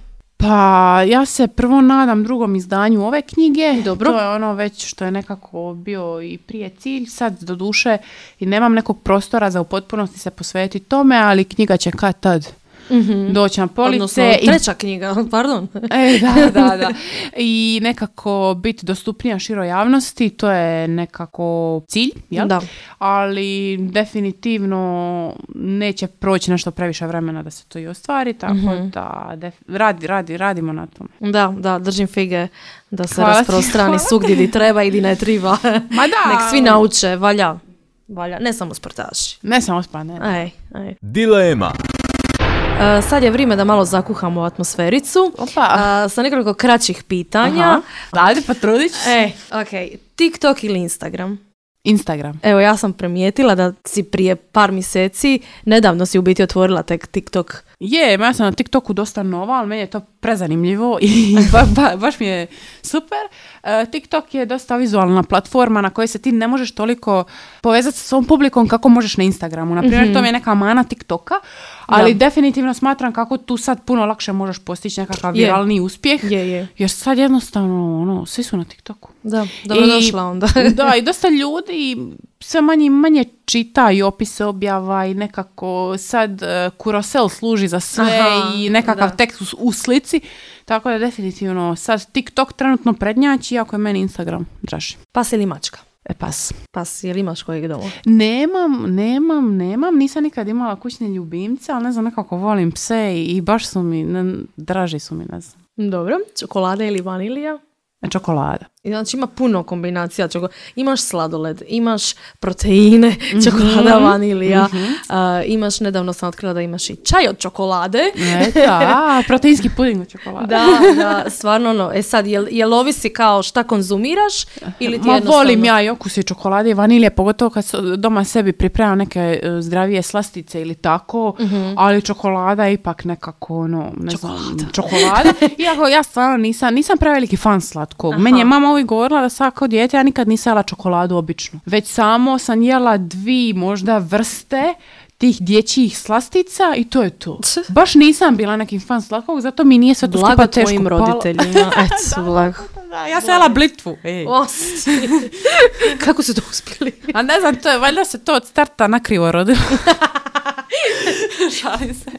Pa ja se prvo nadam drugom izdanju ove knjige. Dobro. To je ono već što je nekako bio i prije cilj. Sad do duše i nemam nekog prostora za u potpunosti se posvetiti tome, ali knjiga će kad tad mm-hmm. doći na police. Odnosno, treća i... knjiga, pardon. E, da, da, da. I nekako biti dostupnija široj javnosti, to je nekako cilj, jel? Da. Ali definitivno neće proći nešto previše vremena da se to i ostvari, tako mm-hmm. da def- radi, radi, radimo na tom. Da, da, držim fige da se Hvala rasprostrani svugdje di treba i di ne treba. Ma da. Nek svi nauče, valja. Valja, ne samo sportaši. Ne samo sportaši, ne. Ej, ej. Dilema. Uh, sad je vrijeme da malo zakuhamo atmosfericu. Opa. Uh, sa nekoliko kraćih pitanja. Aha. Ajde, potrudiš. E, ok. TikTok ili Instagram? Instagram. Evo, ja sam primijetila da si prije par mjeseci, nedavno si u biti otvorila tek TikTok. Je, ja sam na TikToku dosta nova, ali meni je to prezanimljivo i ba, ba, baš mi je super. Uh, TikTok je dosta vizualna platforma na kojoj se ti ne možeš toliko povezati sa svom publikom kako možeš na Instagramu. Naprimjer, mm-hmm. to mi je neka mana TikToka, ali da. definitivno smatram kako tu sad puno lakše možeš postići nekakav viralni je. uspjeh. Je, je. Jer sad jednostavno, ono, svi su na TikToku. Da, dobro I, došla onda. Da, i dosta ljudi sve manje manje čita i opise objava i nekako sad uh, Kurosel služi za sve. Aha, i nekakav da. tekst u, u slici, tako da definitivno sad TikTok trenutno prednjači, iako je meni Instagram draži. Pas ili mačka? E, pas. Pas, je li imaš kojeg doma? Nemam, nemam, nemam, nisam nikad imala kućne ljubimce, ali ne znam, nekako volim pse i, i baš su mi, ne, draži su mi, ne znam. Dobro, čokolada ili vanilija? čokolada. Znači ima puno kombinacija. Čoko... Imaš sladoled, imaš proteine, mm-hmm. čokolada, vanilija, mm-hmm. uh, imaš, nedavno sam otkrila da imaš i čaj od čokolade. Eto, a, proteinski puding od čokolade. Da, da, stvarno ono. E sad, jel, jel ovisi kao šta konzumiraš ili ti Ma jednostavno... volim ja i okus i čokolade i vanilije, pogotovo kad doma sebi pripremam neke zdravije slastice ili tako, mm-hmm. ali čokolada je ipak nekako ono, ne čokolada. znam, čokolada. Iako ja stvarno nisam, nisam preveliki fan slatkog. Aha. Meni je mama uvijek govorila da sad kao dijete ja nikad nisam jela čokoladu običnu. Već samo sam jela dvi možda vrste tih dječjih slastica i to je to. Baš nisam bila nekim fan slatkog, zato mi nije sve to skupa teško tvojim palo. roditeljima. Eto, blago. Da, ja sam jela blitvu. Kako su to uspjeli? A ne znam, to je, valjda se to od starta nakrivo rodilo. Šalim se.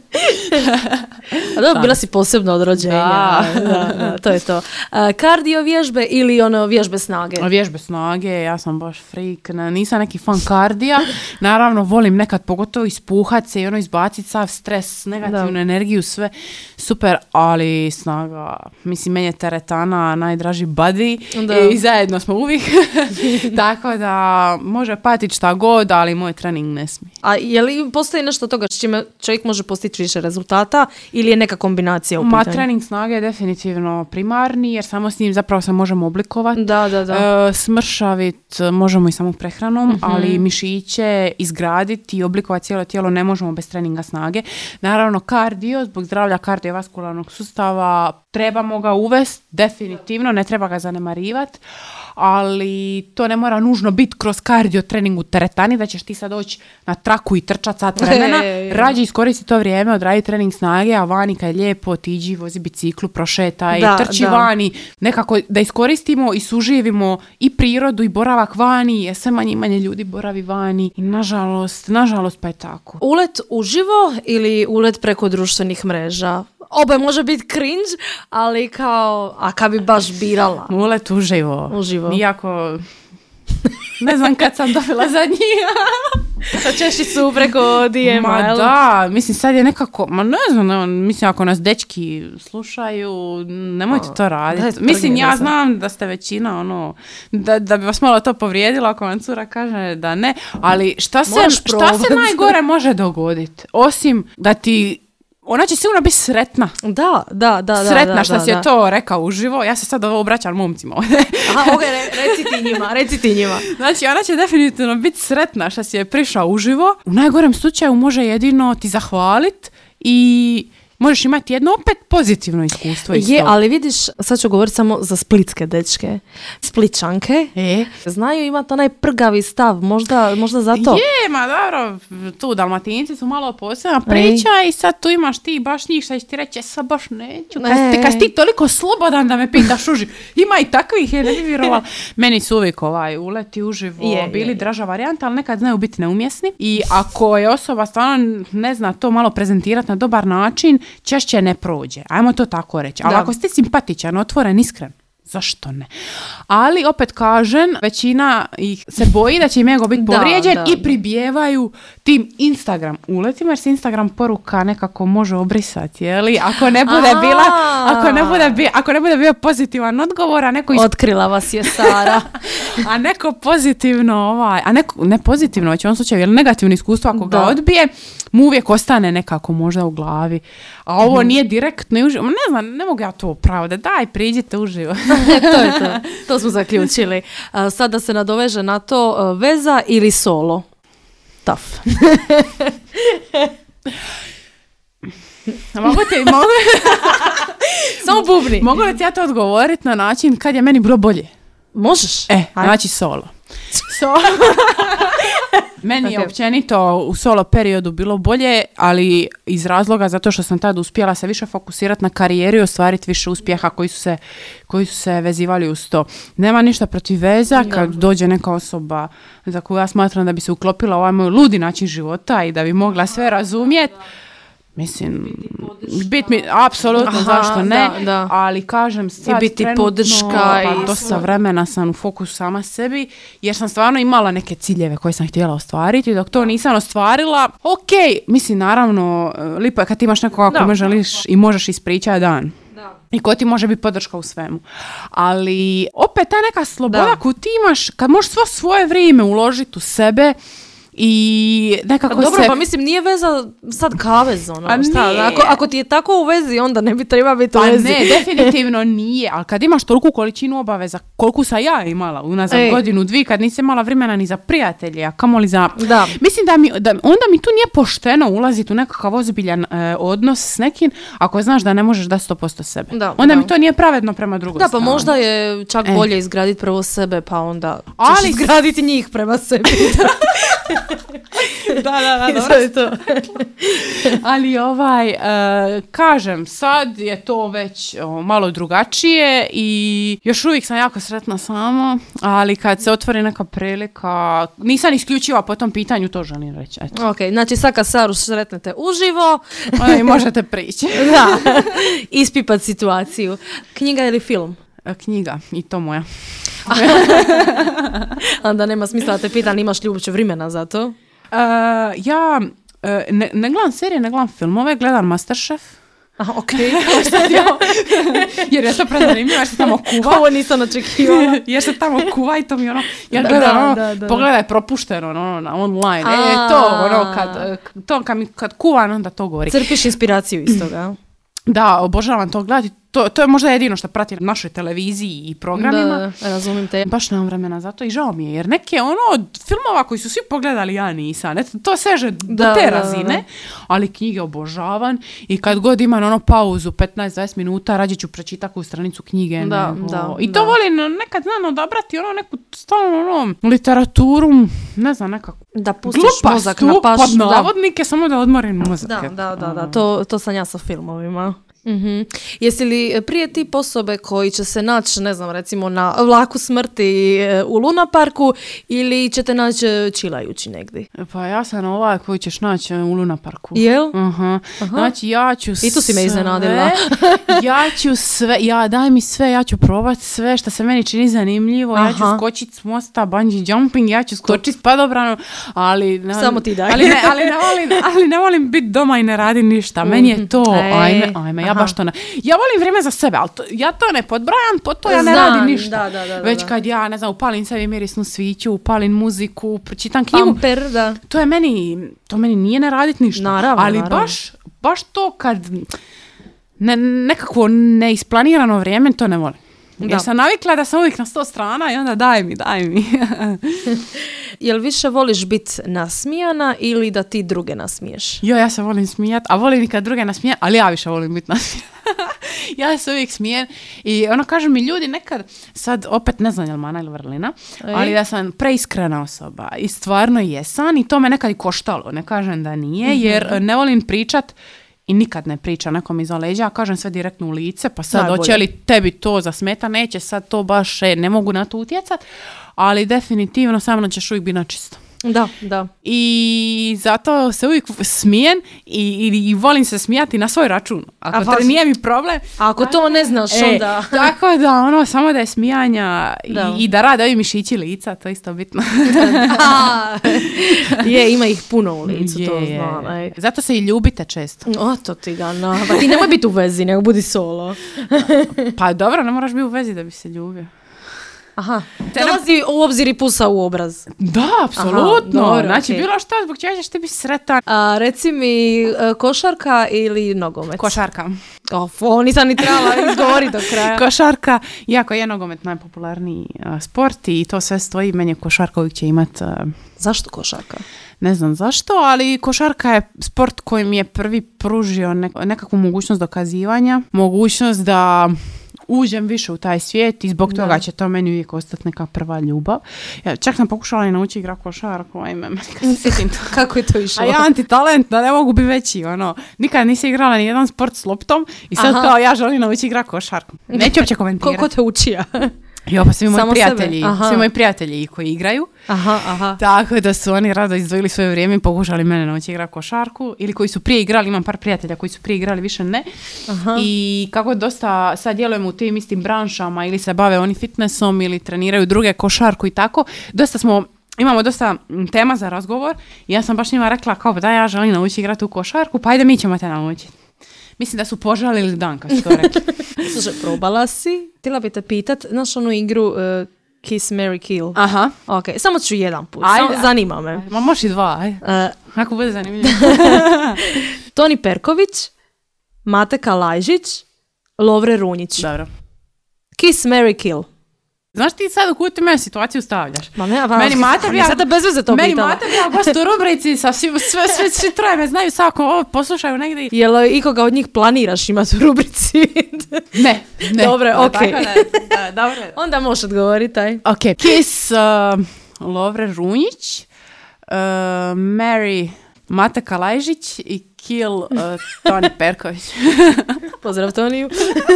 A dobro, bila si posebno od rođenja. Da. Da, da, to je to. Uh, kardio vježbe ili ono vježbe snage? Vježbe snage, ja sam baš freak. Nisam neki fan kardija. Naravno, volim nekad pogotovo ispuhat se i ono izbaciti sav stres, negativnu da. energiju, sve super, ali snaga, mislim, meni je teretana najdraži buddy da. i zajedno smo uvijek. Tako da može patiti šta god, ali moj trening ne smije. A je li postoji nešto toga s čime čovjek može postići više rezultata ili je neka kombinacija u pitanju? Ma, trening snage je definitivno primarni, jer samo s njim zapravo se možemo oblikovati. Da, da, da. E, smršavit možemo i samo prehranom, uh-huh. ali mišiće izgraditi i oblikovati cijelo tijelo ne možemo bez treninga snage. Naravno, kardio, zbog zdravlja kardiovaskularnog sustava, trebamo ga uvesti, definitivno, ne treba ga zanemarivati, ali to ne mora nužno biti kroz kardio trening u teretani, da ćeš ti sad doći na traku i trčati sat vremena. Rađe iskoristi to vrijeme, odradi trening snage, a vani kad je lijepo, tiđi, vozi biciklu, prošetaj, da, trči da. vani. Nekako da iskoristimo i suživimo i prirodu i boravak vani, jer sve manje manje ljudi boravi vani. I nažalost, nažalost pa je tako. Ulet uživo ili ulet preko društvenih mreža? Obe može biti cringe, ali kao, a kad bi baš birala? Ulet uživo. Uživo. Iako, ne znam kad sam dobila zadnji. To češći su preko D M-a, Ma da, mislim sad je nekako, ma ne znam, ne, mislim ako nas dečki slušaju, nemojte to raditi. Mislim, ja znam da ste većina, ono, da, da bi vas malo to povrijedilo ako vam cura kaže da ne, ali šta se, šta se najgore može dogoditi? Osim da ti ona će sigurno biti sretna. Da, da, da. Sretna da, što da, si je da. to rekao uživo. Ja se sad ovo obraćam momcima ovdje. Aha, ok, re, reci ti njima, reci ti njima. Znači, ona će definitivno biti sretna što si je prišao uživo. U najgorem slučaju može jedino ti zahvalit i možeš imati jedno opet pozitivno iskustvo. Isto. Je, ali vidiš, sad ću govoriti samo za splitske dečke. Spličanke e? znaju imati onaj prgavi stav, možda, možda zato. Je, ma dobro, tu Dalmatinci su malo posebna priča e? i sad tu imaš ti baš njih šta će ti reći, sad baš neću. Kad, e? kad si ti toliko slobodan da me pitaš uživo. Ima i takvih, je, ne bi vjerovala. Meni su uvijek ovaj uleti uživo je, bili je, draža varijanta, ali nekad znaju biti neumjesni. I ako je osoba stvarno ne zna to malo prezentirati na dobar način, češće ne prođe. Ajmo to tako reći. Ali da. ako ste simpatičan, otvoren, iskren, zašto ne? Ali opet kažem, većina ih se boji da će im ego biti povrijeđen da, da, i pribijevaju tim Instagram uletima, jer se Instagram poruka nekako može obrisati, je li? Ako ne bude A-a. bila, ako ne bude bio, ako ne bude bio pozitivan odgovor, a neko... Isp... Otkrila vas je Sara. a neko pozitivno, ovaj, a neko, ne pozitivno, već u ovom slučaju, jer negativno iskustvo ako da. ga odbije, mu uvijek ostane nekako možda u glavi. A ovo nije direktno i uživo. Ne znam, ne mogu ja to pravda. Daj, priđite uživo. to je to. To smo zaključili. Uh, sad da se nadoveže na to, uh, veza ili solo? Tough. Mogu ti, mogu... Samo bubni. Mogu li ti ja to odgovoriti na način kad je meni bilo bolje? Možeš. E, Ajde. znači solo. Solo. Meni je okay. općenito u solo periodu bilo bolje, ali iz razloga zato što sam tad uspjela se više fokusirati na karijeru i ostvariti više uspjeha koji su se, koji su se vezivali uz to. Nema ništa protiv veza kad dođe neka osoba za koju ja smatram da bi se uklopila ovaj moj ludi način života i da bi mogla sve razumjeti. Mislim, biti mi, apsolutno, Aha, zašto ne, da, da. ali kažem sad I biti trenutno, podrška pa dosta vremena sam u fokusu sama sebi, jer sam stvarno imala neke ciljeve koje sam htjela ostvariti, dok to nisam ostvarila, ok, mislim, naravno, lipo je kad imaš nekoga kome želiš i možeš ispričati dan. Da. i ko ti može biti podrška u svemu. Ali opet ta neka sloboda Da. koju ti imaš, kad možeš svo svoje vrijeme uložiti u sebe i nekako Pa dobro, se... pa mislim, nije veza sad kavez, ono, A šta, nije. ako, ako ti je tako u vezi, onda ne bi treba biti u Pa vezi. ne, definitivno nije, ali kad imaš toliku količinu obaveza, koliko sam ja imala unazad Ej. godinu, dvije, kad nisam imala vremena ni za prijatelje, a kamoli za... Da. Mislim da mi, da, onda mi tu nije pošteno ulaziti u nekakav ozbiljan e, odnos s nekim, ako znaš da ne možeš dati sto posto sebe. Da, onda da. mi to nije pravedno prema drugoj Da, pa strani. možda je čak E. bolje izgraditi prvo sebe, pa onda ćeš Ali- izgraditi njih prema sebi. da, da, da, To je to. Ali ovaj, e, kažem, sad je to već o, malo drugačije i još uvijek sam jako sretna sama, ali kad se otvori neka prilika, nisam isključiva po tom pitanju, to želim reći. Eto. Ok, znači sad kad Saru sretnete uživo, Onda i možete prići. da, ispipat situaciju. Knjiga ili film? E, Knjiga, i to moja. Onda nema smisla da te pitan, imaš li uopće vremena za to? E, ja e, ne, ne gledam serije, ne gledam filmove, gledam Masterchef. Aha, ok. Jer je to prezanimljivo, jer se tamo kuva. Ovo nisam očekivala. Jer se tamo kuva i to mi ono, ja Da, gledam da, ono, da, da. pogledaj propušteno ono, na online, A. e, to ono, kad, to kad, mi, kad kuvam, onda to govori. Crpiš inspiraciju iz toga. Da, obožavam to gledati, to, to je možda jedino što pratim na našoj televiziji i programima. Da, razumijem te. Baš nemam vremena za to i žao mi je, jer neke ono od filmova koji su svi pogledali, ja nisam. Eto, to seže do Da, te da, razine, da. ali knjige obožavam i kad god imam ono pauzu petnaest do dvadeset minuta, rađe ću pročitati koju stranicu knjige. Da, nego- da, I to da. volim nekad znam odabrati ono neku stalno ono, literaturu, ne znam, nekako Da pustiš mozak glupastu, na paš. pod Da. navodnike, samo da odmorim mozak. Da, eto. da, da, da. To, to sam ja sa filmovima. Mhm. Jesi li prije tip osobe koji će se naći, ne znam, recimo na vlaku smrti e, u Luna Parku ili ćete naći e, čilajući negdje? Pa ja sam ovaj koji ćeš naći u Luna Parku. Jel? Aha. Znači ja ću I tu si me sve- iznenadila. ja ću sve, ja daj mi sve, ja ću probati sve što se meni čini zanimljivo, ja ću Aha. skočiti s mosta, bungee jumping, ja ću skočiti s padobranom, ali ne, Samo ti daj. ali ne, ali ne volim, ali ne volim biti doma i ne radim ništa. Meni je to, Ej, ajme, ajme, ja aha. baš to ne. Ja volim vrijeme za sebe, ali to, ja to ne podbrajam, po to ja ne Znam, radim ništa. da, da, da, da, Već da. kad ja, ne znam, upalim sebi mirisnu sviću, upalim muziku, pročitam knjigu, Pamper, da. to je meni, to meni nije ne radit ništa. Naravno, ali naravno. baš, baš to kad ne, nekako neisplanirano vrijeme, to ne volim. Da. Jer sam navikla da sam uvijek na sto strana i onda daj mi, daj mi. Jel više voliš biti nasmijana ili da ti druge nasmiješ? Jo, ja se volim smijat, a volim i kad druge nasmijem, ali ja više volim biti nasmijan. Ja se uvijek smijem i ono kažu mi ljudi nekad, sad opet ne znam je li mana ili vrlina, Ej. ali da sam preiskrena osoba i stvarno jesam i to me nekad i koštalo, ne kažem da nije, jer ne volim pričat i nikad ne priča nekom iza leđa, a kažem sve direktno u lice, pa sad Najbolje. hoće li tebi to zasmeta, neće sad to baš, e, ne mogu na to utjecat, ali definitivno sa mnom ćeš uvijek biti na čisto. Da, da. I zato se uvijek smijem i, i, i volim se smijati na svoj račun. Ako A to pa- nije mi problem. A ako to ne znaš, E, onda... tako da, ono, samo da je smijanja i, Da. i da rade ovi mišići lica, to je isto bitno. je, ima ih puno u licu, to Je, je. znam. ej. Zato se i ljubite često. O, to ti ga, no. Pa ti nemoj biti u vezi, nego budi solo. Pa dobro, ne moraš biti u vezi da bi se ljubio. Aha. Te nam- Dolazi u obzir i pusa u obraz. Da, apsolutno. dobro, Znači, okej. bilo što zbog čega ćeš ti biti sretan. A, reci mi, e, košarka ili nogomet? Košarka. Of, ovo nisam ni trebala izgovoriti do kraja. Košarka, iako je nogomet najpopularniji a, sport i to sve stoji, meni je košarka uvijek će imat... a, Zašto košarka? Ne znam zašto, ali košarka je sport koji mi je prvi pružio nek- nekakvu mogućnost dokazivanja, mogućnost da uđem više u taj svijet i zbog Da. toga će to meni uvijek ostati neka prva ljubav. Ja čak sam pokušala i naučiti igrati košarku, ajme, meni kad se sjetim to. Kako je to išlo? A ja antitalent, da ne mogu biti veći, ono. Nikad nisam igrala ni jedan sport s loptom i sad Aha. kao ja želim naučiti igrati košarku. Neću uopće komentirati. Ko, ko te učija? Jo, pa svi moji Samo sebe? prijatelji, Aha. svi moji prijatelji koji igraju. Aha, aha. Tako da su oni rado izdvojili svoje vrijeme i pokušali mene naučiti igrati košarku ili koji su prije igrali, imam par prijatelja koji su prije igrali, više ne. Aha. I kako dosta sad djelujemo u tim istim branšama ili se bave oni fitnessom ili treniraju druge košarku i tako, dosta smo imamo dosta mm, tema za razgovor i ja sam baš njima rekla kao da ja želim naučiti igrati u košarku, pa ajde mi ćemo te naučiti. Mislim da su požalili dan kad su to rekli. Slušaj, probala si. Htjela bi te pitat, znaš onu igru uh, Kiss, Marry, Kill? Aha. Ok, samo ću jedan put. Ajde. Samo, zanima me. Ma možeš i dva, aj. Uh, Ako bude zanimljivo. Toni Perković, Mate Kalajžić, Lovre Runjić. Dobro. Kiss, Marry, Kill. Znaš ti sad u koju ti mene situaciju stavljaš? Ma ne, va, Meni Mate mi bija, sada bez veze to meni pitala. Mate bija gost u rubrici sa svi, sve, sve, svi troje me znaju sad ako ovo poslušaju negdje. Jel ikoga od njih planiraš imati u rubrici? Ne, ne. Dobro, Da, ok. tako da, da, dobro. Onda možeš odgovoriti, taj. Ok, Kiss, uh, Lovre Runjić, uh, Mary Mate Kalajžić i Kill uh, Toni Perković. Pozdrav Toniju.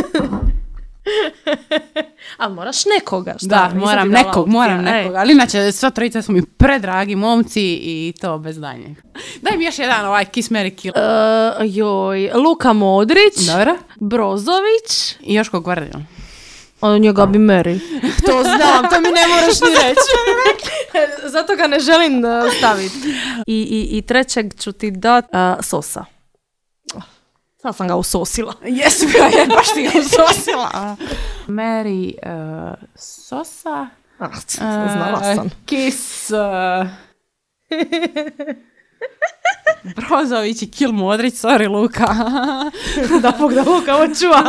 A moraš nekoga, šta? Da, Nisam moram ti dala nekog, opcija, moram ej. nekog. Ali inače, sva trojica su mi predragi momci i to bez daljnjeg. Daj mi još jedan ovaj Kiss, Marry, Kill. Uh, joj, Luka Modrić, Dobro. Brozović, I Joško Gvardijan. a njega bi Mary. To znam, to mi ne moraš ni reći. Zato ga ne želim uh, staviti. I, i, I trećeg ću ti dat uh, Sosa. Sad sam ga usosila. Jesu ga, je baš ti ga usosila. Mary uh, Sosa. Ah, znala sam. Uh, Kiss uh, Brozović i Kill Modrić, sorry Luka. Da, Bog da Luka očuva.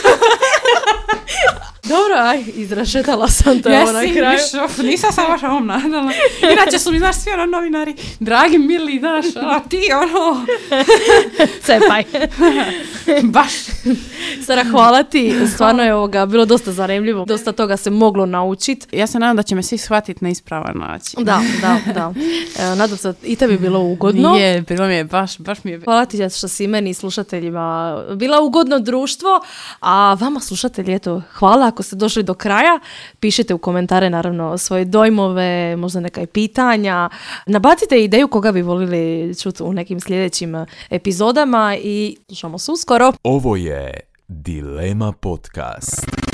Dobro, aj, izrašetala sam to evo na Jesi, kraju. viš, of, nisam sam baš ovom nadala. Inače su mi, znaš, svi ono novinari, dragi, mili, znaš, a ti ono, Cepaj. baš. Sara, hvala ti. Stvarno je ovoga bilo dosta zanimljivo. Dosta toga se moglo naučiti. Ja se nadam da će me svi shvatiti na ispravan način. Da, da, da. E, nadam se i tebi bilo ugodno. Je, bilo mi je baš, baš mi je... Hvala ti što si meni i slušateljima bila ugodno društvo, a vama slušatelji, eto, hvala ako ste došli do kraja. Pišite u komentare naravno svoje dojmove, možda neka i pitanja. Nabacite ideju koga bi volili čuti u nekim sljedećim epizodama i slušamo se uskoro. Ovo je Dilema Podcast.